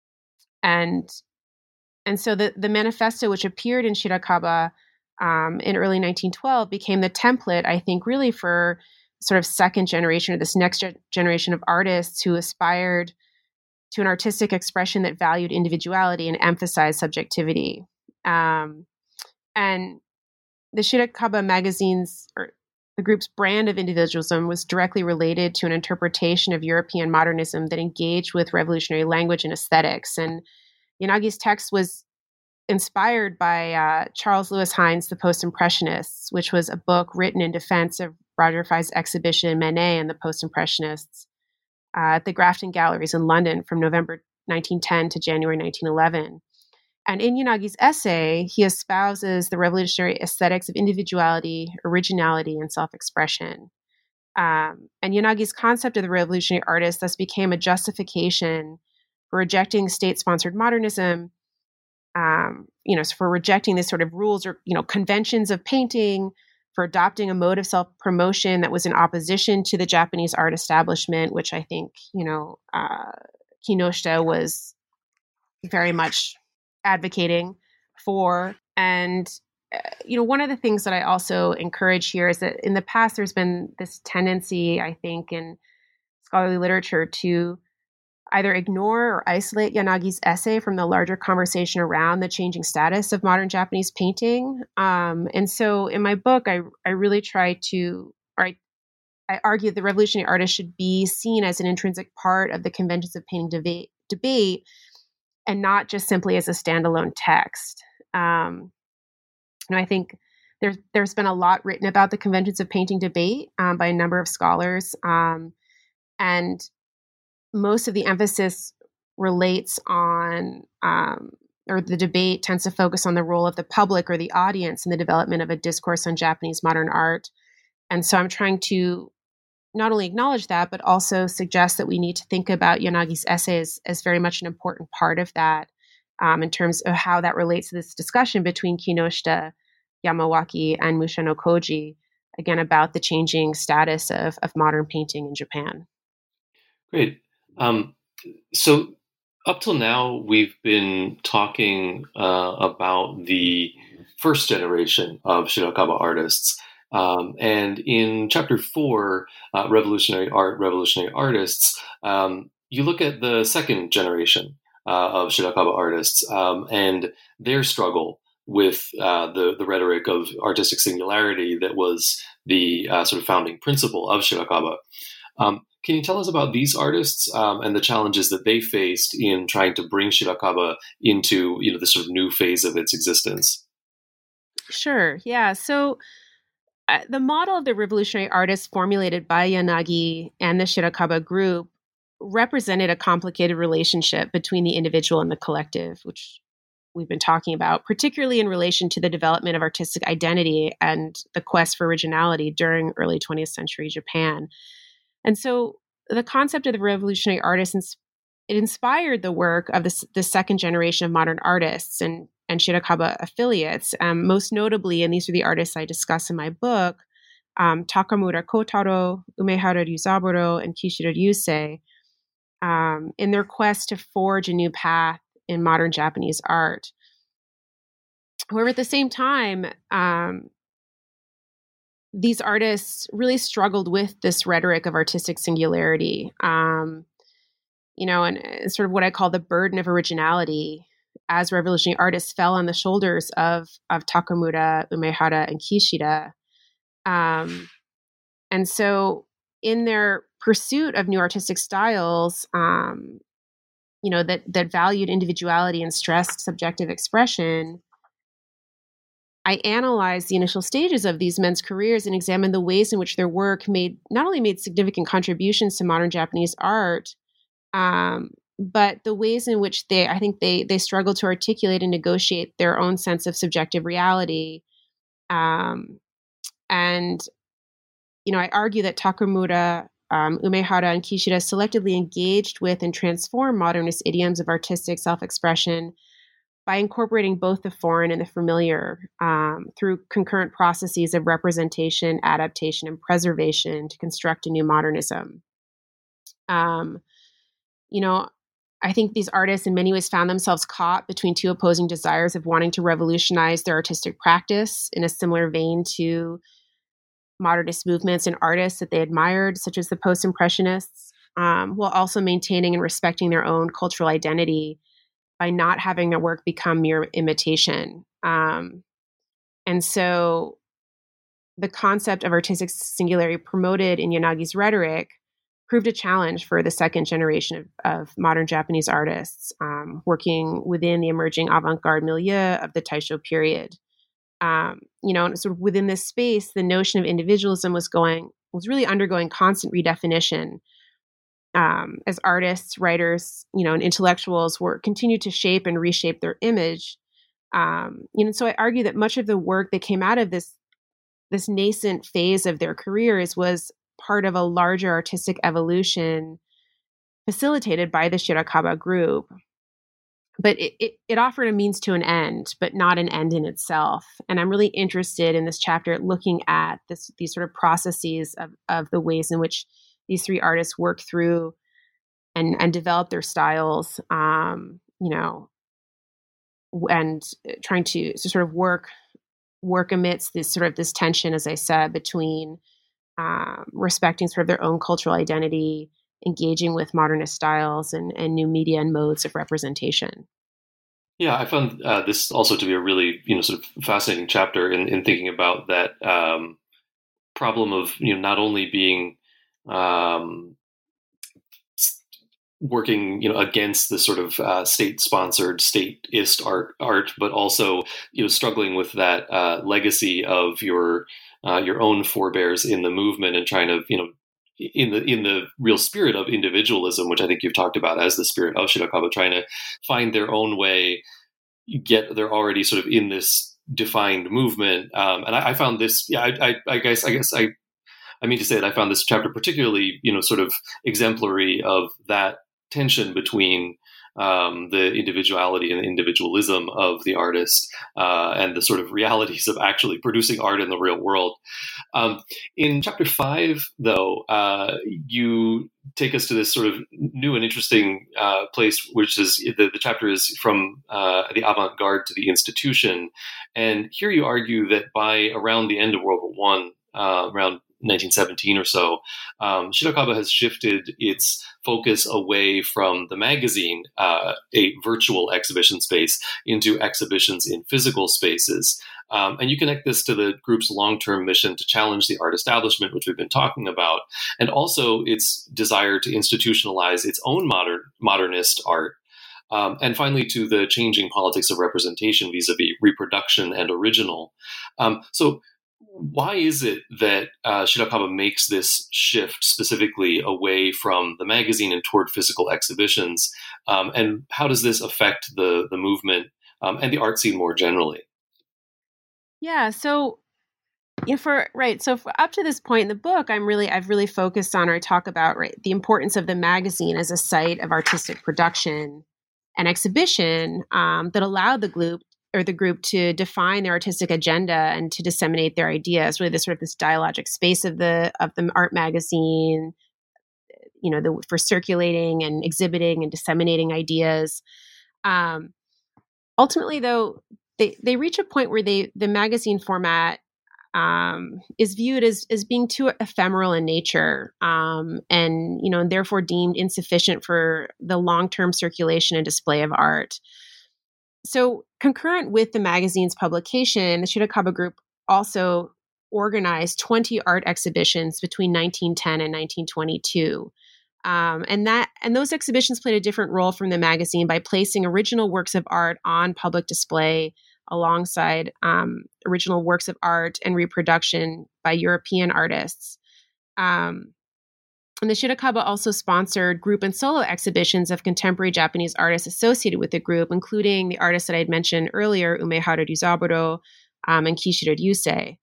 and and so the, the manifesto, which appeared in Shirakaba um, in early nineteen twelve, became the template, I think, really for sort of second generation, or this next ge- generation of artists who aspired to an artistic expression that valued individuality and emphasized subjectivity. Um, and the Shirakaba magazine's, or the group's brand of individualism, was directly related to an interpretation of European modernism that engaged with revolutionary language and aesthetics. And Yanagi's text was inspired by uh, Charles Lewis Hines' The Post-Impressionists, which was a book written in defense of Roger Fry's exhibition Manet and the Post-Impressionists uh, at the Grafton Galleries in London from November nineteen ten to January nineteen eleven. And in Yanagi's essay, he espouses the revolutionary aesthetics of individuality, originality, and self-expression. Um, and Yanagi's concept of the revolutionary artist thus became a justification for rejecting state-sponsored modernism, um, you know, for rejecting this sort of rules or, you know, conventions of painting, for adopting a mode of self-promotion that was in opposition to the Japanese art establishment, which I think, you know, uh, Kinoshita was very much advocating for. And, uh, you know, one of the things that I also encourage here is that in the past, there's been this tendency, I think, in scholarly literature to either ignore or isolate Yanagi's essay from the larger conversation around the changing status of modern Japanese painting. Um, and so in my book, I, I really try to, or I, I argue the revolutionary artist should be seen as an intrinsic part of the conventions of painting debate, debate and not just simply as a standalone text. Um, you know, I think there's, there's been a lot written about the conventions of painting debate um, by a number of scholars. Um, and most of the emphasis relates on, um, or the debate tends to focus on the role of the public or the audience in the development of a discourse on Japanese modern art. And so I'm trying to not only acknowledge that, but also suggest that we need to think about Yanagi's essays as very much an important part of that, um, in terms of how that relates to this discussion between Kinoshita, Yamawaki, and Mushano Koji, again, about the changing status of, of modern painting in Japan. Great. Um, so up till now, we've been talking uh, about the first generation of Shirakaba artists. Um, and in chapter four, uh, Revolutionary Art, Revolutionary Artists, um, you look at the second generation uh, of Shirakaba artists um, and their struggle with uh, the, the rhetoric of artistic singularity that was the uh, sort of founding principle of Shirakaba. Um, Can you tell us about these artists um, and the challenges that they faced in trying to bring Shirakaba into, you know, this sort of new phase of its existence? Sure. Yeah. So uh, the model of the revolutionary artists formulated by Yanagi and the Shirakawa group represented a complicated relationship between the individual and the collective, which we've been talking about, particularly in relation to the development of artistic identity and the quest for originality during early twentieth century Japan. And so the concept of the revolutionary artist, it inspired the work of the, the second generation of modern artists and, and Shirakawa affiliates, um, most notably, and these are the artists I discuss in my book, um, Takamura Kotaro, Umehara Ryuzaburo, and Kishida Ryusei, um, in their quest to forge a new path in modern Japanese art. However, at the same time, um, these artists really struggled with this rhetoric of artistic singularity, um, you know, and, and sort of what I call the burden of originality as revolutionary artists fell on the shoulders of, of Takamura, Umehara, and Kishida. Um, and so in their pursuit of new artistic styles, um, you know, that, that valued individuality and stressed subjective expression, I analyzed the initial stages of these men's careers and examined the ways in which their work made not only made significant contributions to modern Japanese art, um, but the ways in which they, I think they they struggled to articulate and negotiate their own sense of subjective reality. Um, and, you know, I argue that Takamura, um, Umehara, and Kishida selectively engaged with and transformed modernist idioms of artistic self-expression by incorporating both the foreign and the familiar um, through concurrent processes of representation, adaptation, and preservation to construct a new modernism. Um, you know, I think these artists in many ways found themselves caught between two opposing desires of wanting to revolutionize their artistic practice in a similar vein to modernist movements and artists that they admired, such as the post-impressionists, um, while also maintaining and respecting their own cultural identity by not having their work become mere imitation. Um, and so the concept of artistic singularity promoted in Yanagi's rhetoric proved a challenge for the second generation of, of modern Japanese artists um, working within the emerging avant-garde milieu of the Taisho period. Um, you know, and sort of within this space, the notion of individualism was going, was really undergoing constant redefinition. Um, as artists, writers, you know, and intellectuals were continued to shape and reshape their image. Um, you know, so I argue that much of the work that came out of this this nascent phase of their careers was part of a larger artistic evolution facilitated by the Shirakawa group. But it, it, it offered a means to an end, but not an end in itself. And I'm really interested in this chapter looking at this, these sort of processes of, of the ways in which these three artists work through and, and develop their styles, um, you know, and trying to, to sort of work work amidst this sort of this tension, as I said, between um, respecting sort of their own cultural identity, engaging with modernist styles and, and new media and modes of representation. Yeah, I found uh, this also to be a really, you know, sort of fascinating chapter in, in thinking about that um, problem of, you know, not only being um, working, you know, against the sort of uh, state-sponsored, statist art, art, but also, you know, struggling with that uh, legacy of your uh, your own forebears in the movement and trying to, you know, in the in the real spirit of individualism, which I think you've talked about as the spirit of Shirakawa, trying to find their own way, get they're already sort of in this defined movement. Um, and I, I found this, yeah, I, I, I guess, I guess I, I mean to say that I found this chapter particularly, you know, sort of exemplary of that tension between um, the individuality and individualism of the artist uh, and the sort of realities of actually producing art in the real world. Um, in chapter five, though, uh, you take us to this sort of new and interesting uh, place, which is the, the chapter is from uh, the avant-garde to the institution. And here you argue that by around the end of World War One, uh, around nineteen seventeen or so, um, Shirakawa has shifted its focus away from the magazine, uh, a virtual exhibition space, into exhibitions in physical spaces. Um, and you connect this to the group's long-term mission to challenge the art establishment, which we've been talking about, and also its desire to institutionalize its own modern modernist art. Um, and finally, to the changing politics of representation vis-a-vis reproduction and original. Um, so why is it that uh, Shirakaba makes this shift specifically away from the magazine and toward physical exhibitions? Um, and how does this affect the, the movement um, and the art scene more generally? Yeah, so yeah, for right. So for up to this point in the book, I'm really I've really focused on or I talk about right the importance of the magazine as a site of artistic production and exhibition um, that allowed the group or the group to define their artistic agenda and to disseminate their ideas. Really, this sort of this dialogic space of the of the art magazine, you know, the, for circulating and exhibiting and disseminating ideas. Um, ultimately, though, they they reach a point where they the magazine format um, is viewed as as being too ephemeral in nature, um, and you know, and therefore deemed insufficient for the long term circulation and display of art. So, concurrent with the magazine's publication, the Shirakaba Group also organized twenty art exhibitions between nineteen ten and nineteen twenty-two. Um, and that and those exhibitions played a different role from the magazine by placing original works of art on public display alongside um, original works of art and reproduction by European artists. Um, and the Shirakaba also sponsored group and solo exhibitions of contemporary Japanese artists associated with the group, including the artists that I'd mentioned earlier, Umeharu Ryuzaburo um, and Kishiro Ryusei.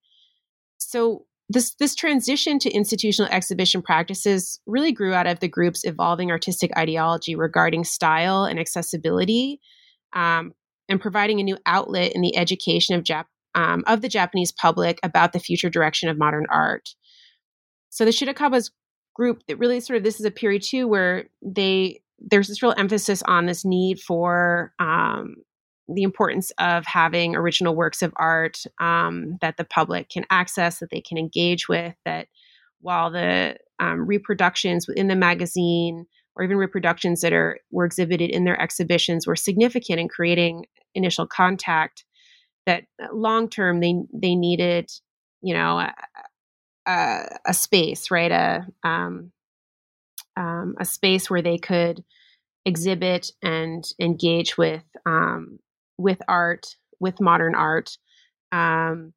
So this this transition to institutional exhibition practices really grew out of the group's evolving artistic ideology regarding style and accessibility, um, and providing a new outlet in the education of Jap- um, of the Japanese public about the future direction of modern art. So the Shirakaba's group, that really sort of this is a period too where they there's this real emphasis on this need for um, the importance of having original works of art um, that the public can access, that they can engage with, that while the um, reproductions within the magazine or even reproductions that are were exhibited in their exhibitions were significant in creating initial contact, that long term they they needed, you know, a, a, a space, right? A um, um, a space where they could exhibit and engage with um, with art, with modern art. Um,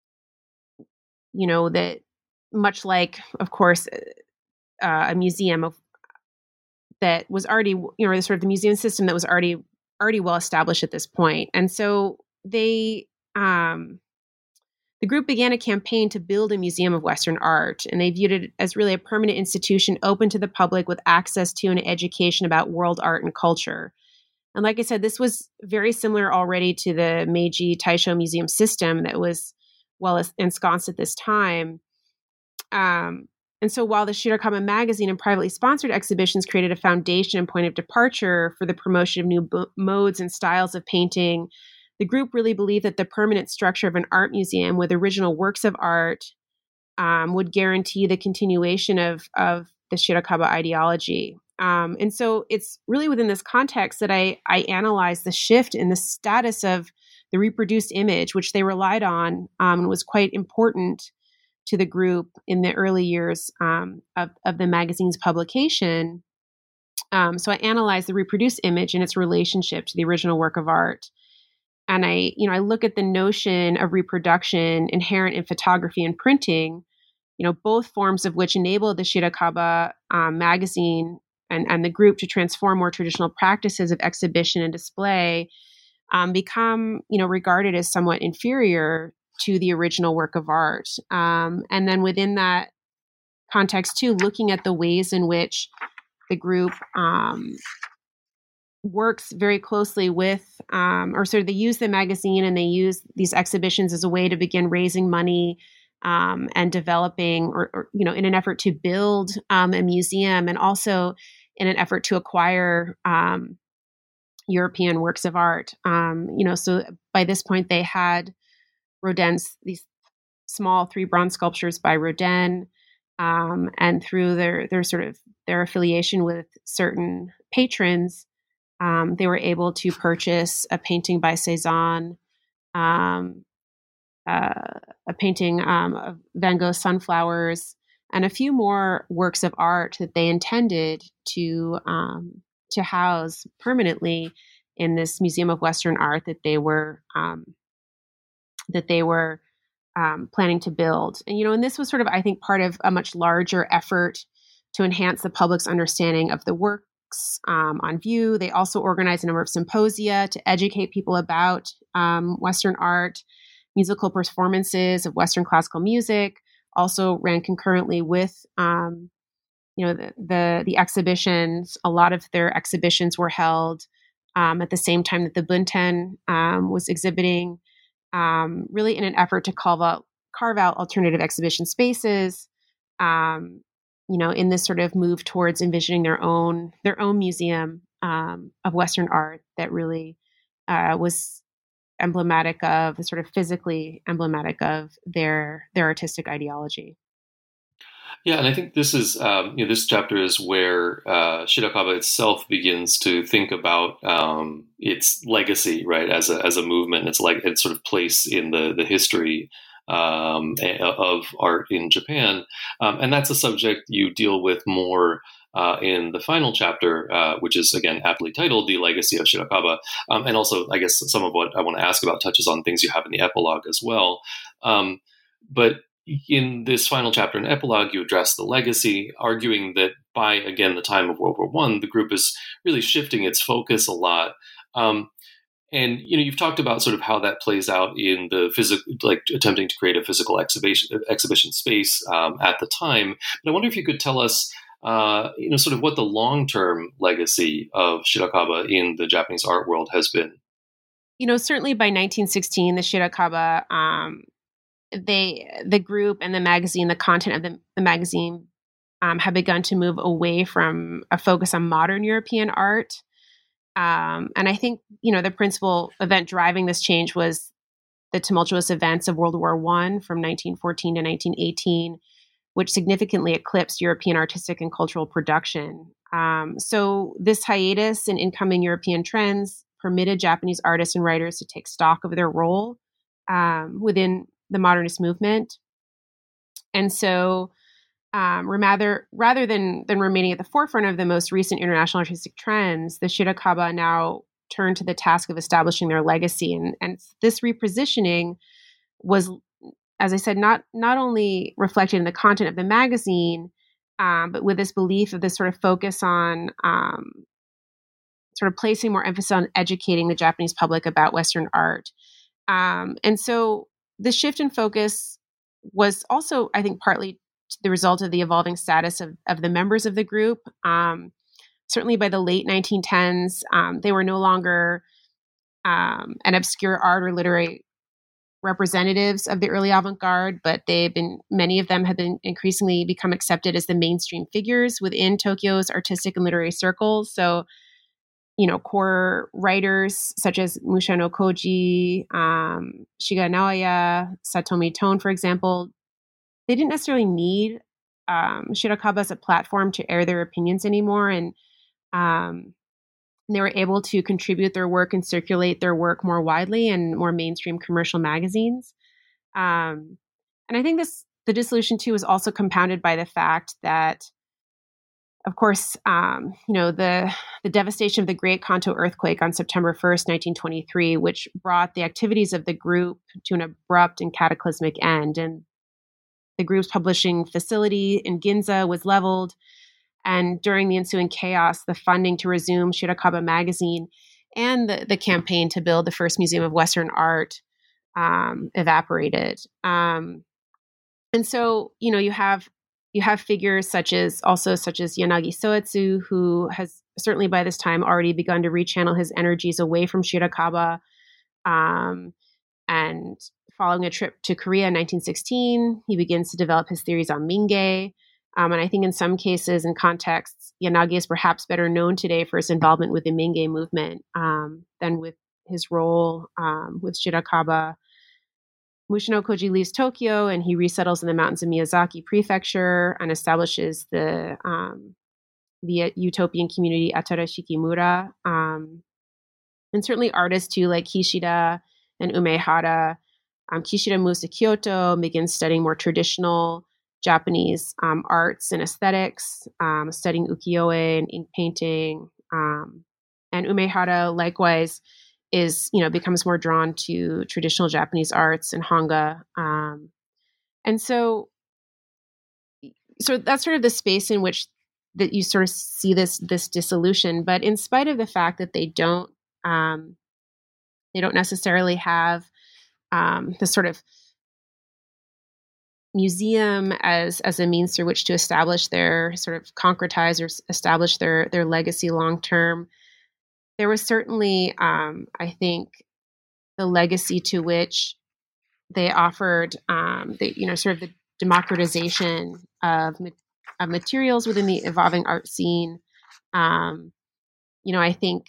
you know, that much like, of course, uh, a museum of that was already, you know, sort of the museum system that was already already well established at this point. And so they, um, the group began a campaign to build a museum of Western art, and they viewed it as really a permanent institution open to the public with access to and education about world art and culture. And like I said, this was very similar already to the Meiji Taisho Museum system that was well ensconced at this time. Um, and so while the Shirakaba magazine and privately sponsored exhibitions created a foundation and point of departure for the promotion of new bo- modes and styles of painting, the group really believed that the permanent structure of an art museum with original works of art um, would guarantee the continuation of, of the Shirakaba ideology. Um, and so it's really within this context that I, I analyzed the shift in the status of the reproduced image, which they relied on um, and was quite important to the group in the early years um, of, of the magazine's publication. Um, so I analyzed the reproduced image and its relationship to the original work of art. And I, you know, I look at the notion of reproduction inherent in photography and printing, you know, both forms of which enabled the Shirakaba um, magazine and, and the group to transform more traditional practices of exhibition and display, um, become, you know, regarded as somewhat inferior to the original work of art. Um, and then within that context too, looking at the ways in which the group um, works very closely with, um, or sort of they use the magazine and they use these exhibitions as a way to begin raising money um, and developing, or, or, you know, in an effort to build um, a museum, and also in an effort to acquire um, European works of art. Um, you know, so by this point they had Rodin's, these small three bronze sculptures by Rodin, um, and through their their sort of their affiliation with certain patrons, um, they were able to purchase a painting by Cezanne, um, uh, a painting um, of Van Gogh's Sunflowers, and a few more works of art that they intended to um, to house permanently in this Museum of Western Art that they were um, that they were um, planning to build. And, you know, and this was sort of, I think, part of a much larger effort to enhance the public's understanding of the works um, on view. They also organized a number of symposia to educate people about um, Western art, musical performances of Western classical music, also ran concurrently with, um, you know, the, the the exhibitions. A lot of their exhibitions were held um, at the same time that the Bunten um, was exhibiting, um, really in an effort to carve out, carve out alternative exhibition spaces, um, you know, in this sort of move towards envisioning their own their own museum um, of Western art that really uh, was emblematic of, sort of physically emblematic of their their artistic ideology. Yeah, and I think this is um, you know this chapter is where uh, Shirakaba itself begins to think about um, its legacy, right, as a as a movement. It's like its sort of place in the the history um, of art in Japan, um, and that's a subject you deal with more uh, in the final chapter, uh, which is again aptly titled "The Legacy of Shirakaba," um, and also I guess some of what I want to ask about touches on things you have in the epilogue as well, um, but. In this final chapter and epilogue, you address the legacy, arguing that by, again, the time of World War One, the group is really shifting its focus a lot. Um, and, you know, you've talked about sort of how that plays out in the physical, like attempting to create a physical exhibition, exhibition space um, at the time. But I wonder if you could tell us, uh, you know, sort of what the long-term legacy of Shirakaba in the Japanese art world has been. You know, certainly by nineteen sixteen, the Shirakaba, um, they, the group and the magazine, the content of the, the magazine um, have begun to move away from a focus on modern European art. Um, and I think, you know, the principal event driving this change was the tumultuous events of World War One from nineteen fourteen to nineteen eighteen, which significantly eclipsed European artistic and cultural production. Um, so this hiatus in incoming European trends permitted Japanese artists and writers to take stock of their role um, within the modernist movement. And so um, rather, rather than, than remaining at the forefront of the most recent international artistic trends, the Shirakaba now turned to the task of establishing their legacy. And, and this repositioning was, as I said, not, not only reflected in the content of the magazine, um, but with this belief of this sort of focus on um, sort of placing more emphasis on educating the Japanese public about Western art. Um, and so the shift in focus was also, I think, partly the result of the evolving status of, of the members of the group. Um, certainly by the late nineteen tens, um, they were no longer um, an obscure art or literary representatives of the early avant-garde, but they've been, many of them have been increasingly become accepted as the mainstream figures within Tokyo's artistic and literary circles. So, you know, core writers such as Mushano Koji, um, Shiga Naoya, Satomi Tone, for example, they didn't necessarily need um, Shirakaba as a platform to air their opinions anymore. And um, they were able to contribute their work and circulate their work more widely in more mainstream commercial magazines. Um, and I think this, the dissolution too, was also compounded by the fact that, of course, um, you know, the the devastation of the Great Kanto earthquake on September first, nineteen twenty-three, which brought the activities of the group to an abrupt and cataclysmic end. And the group's publishing facility in Ginza was leveled. And during the ensuing chaos, the funding to resume Shirakaba magazine and the, the campaign to build the first museum of Western art um, evaporated. Um, and so, you know, you have You have figures such as also such as Yanagi Soetsu, who has certainly by this time already begun to rechannel his energies away from Shirakaba. Um, and following a trip to Korea in nineteen sixteen, he begins to develop his theories on Minge. Um, and I think in some cases and contexts, Yanagi is perhaps better known today for his involvement with the Minge movement um, than with his role um, with Shirakaba. Mushano Koji leaves Tokyo and he resettles in the mountains of Miyazaki Prefecture and establishes the um, the utopian community Atarashikimura. Um, and certainly artists too, like Kishida and Umehara. Um, Kishida moves to Kyoto, begins studying more traditional Japanese um, arts and aesthetics, um, studying ukiyo-e and ink painting, Um, and Umehara likewise is, you know, becomes more drawn to traditional Japanese arts and Hanga. Um, and so, so that's sort of the space in which that you sort of see this, this dissolution. But in spite of the fact that they don't, um, they don't necessarily have um, the sort of museum as as a means through which to establish their sort of concretize or establish their their legacy long term. There was certainly, um, I think, the legacy to which they offered, um, the you know, sort of the democratization of, of materials within the evolving art scene. Um, you know, I think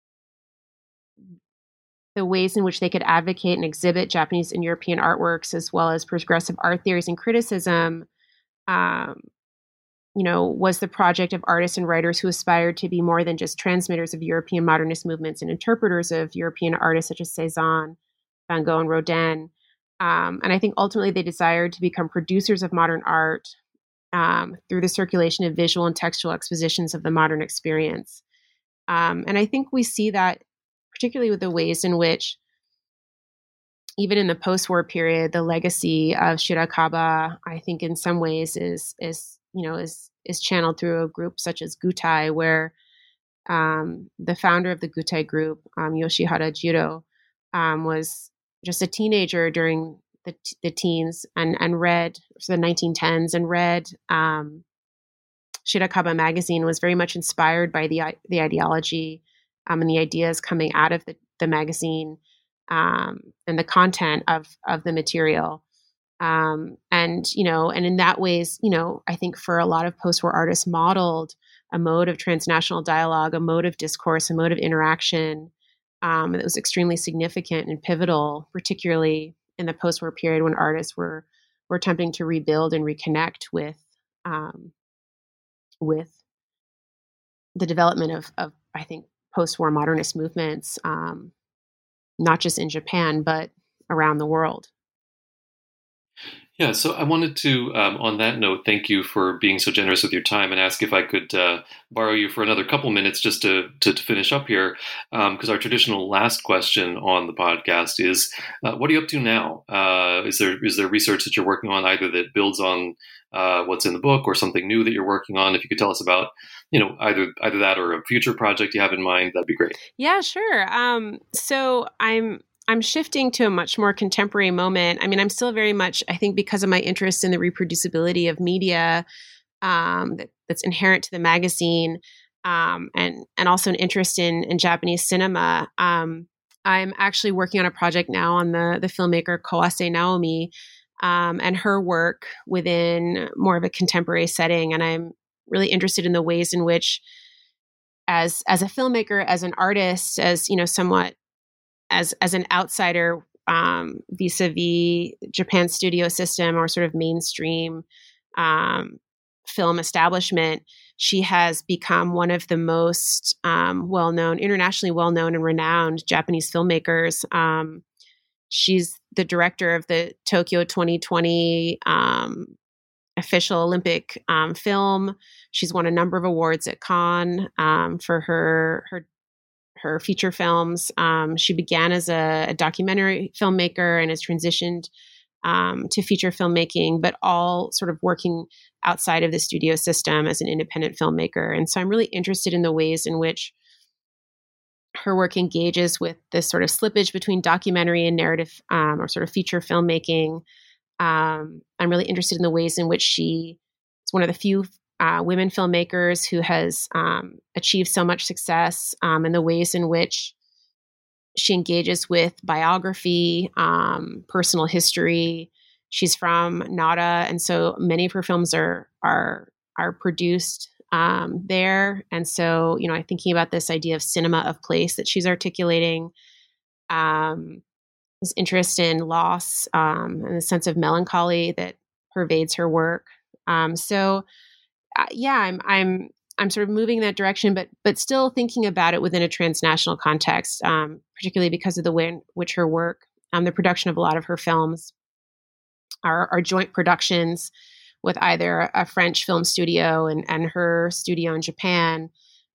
the ways in which they could advocate and exhibit Japanese and European artworks, as well as progressive art theories and criticism, um, you know, was the project of artists and writers who aspired to be more than just transmitters of European modernist movements and interpreters of European artists such as Cézanne, Van Gogh, and Rodin. Um, and I think ultimately they desired to become producers of modern art um, through the circulation of visual and textual expositions of the modern experience. Um, and I think we see that particularly with the ways in which, even in the post-war period, the legacy of Shirakaba, I think in some ways is, is you know, is is channeled through a group such as Gutai, where um, the founder of the Gutai group, um, Yoshihara Jiro, um, was just a teenager during the, the teens and, and read, so the nineteen tens, and read um, Shirakaba magazine, was very much inspired by the the ideology um, and the ideas coming out of the, the magazine um, and the content of of the material. Um, and, you know, and in that ways, you know, I think for a lot of post-war artists modeled a mode of transnational dialogue, a mode of discourse, a mode of interaction um, that was extremely significant and pivotal, particularly in the post-war period when artists were were attempting to rebuild and reconnect with um, with the development of, of, I think, post-war modernist movements, um, not just in Japan, but around the world. Yeah, so I wanted to, um, on that note, thank you for being so generous with your time and ask if I could uh, borrow you for another couple minutes just to, to, to finish up here, because um, our traditional last question on the podcast is, uh, what are you up to now? Uh, is there is there research that you're working on, either that builds on uh, what's in the book or something new that you're working on? If you could tell us about, you know, either either that or a future project you have in mind, that'd be great. Yeah, sure. Um, so I'm I'm shifting to a much more contemporary moment. I mean, I'm still very much, I think, because of my interest in the reproducibility of media um, that, that's inherent to the magazine, um, and and also an interest in in Japanese cinema. Um, I'm actually working on a project now on the the filmmaker Kawase Naomi um, and her work within more of a contemporary setting, and I'm really interested in the ways in which, as as a filmmaker, as an artist, as you know, somewhat as as an outsider um, vis-a-vis Japan's studio system or sort of mainstream um, film establishment, she has become one of the most um, well-known, internationally well-known and renowned Japanese filmmakers. Um, she's the director of the Tokyo twenty twenty um, official Olympic um, film. She's won a number of awards at Cannes um, for her her her feature films. Um, she began as a, a documentary filmmaker and has transitioned um, to feature filmmaking, but all sort of working outside of the studio system as an independent filmmaker. And so I'm really interested in the ways in which her work engages with this sort of slippage between documentary and narrative um, or sort of feature filmmaking. Um, I'm really interested in the ways in which she is one of the few Uh, women filmmakers who has um, achieved so much success, um, and the ways in which she engages with biography, um, personal history. She's from Nara, and so many of her films are are are produced um, there. And so, you know, I'm thinking about this idea of cinema of place that she's articulating, um, this interest in loss um, and the sense of melancholy that pervades her work. Um, so. Uh, yeah, I'm I'm I'm sort of moving in that direction, but but still thinking about it within a transnational context, um, particularly because of the way in which her work, um, the production of a lot of her films, are, are joint productions with either a French film studio and and her studio in Japan,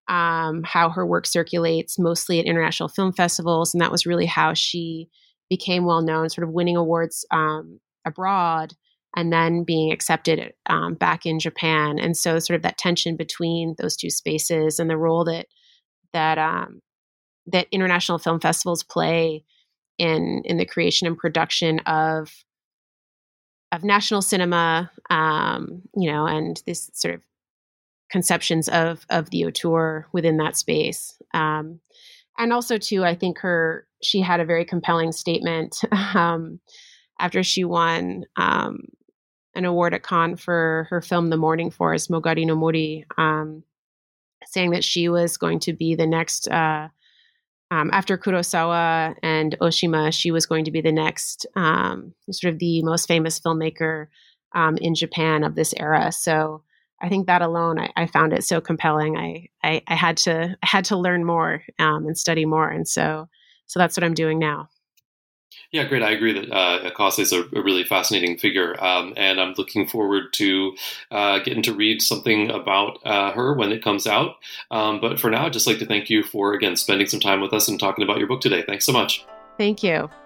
um, how her work circulates mostly at international film festivals. And that was really how she became well known, sort of winning awards um, abroad and then being accepted um, back in Japan. And so sort of that tension between those two spaces and the role that that um, that international film festivals play in in the creation and production of of national cinema, um, you know, and this sort of conceptions of of the auteur within that space. Um, and also, too, I think her she had a very compelling statement um, after she won um, an award at Cannes for her film The Morning Forest, Mogari no Mori, um, saying that she was going to be the next, uh, um, after Kurosawa and Oshima, she was going to be the next um, sort of the most famous filmmaker um, in Japan of this era. So I think that alone, I, I found it so compelling. I, I, I had to I had to learn more um, and study more, and so so that's what I'm doing now. Yeah, great. I agree that uh, Akase is a, a really fascinating figure, um, and I'm looking forward to uh, getting to read something about uh, her when it comes out. Um, but for now, I'd just like to thank you for, again, spending some time with us and talking about your book today. Thanks so much. Thank you.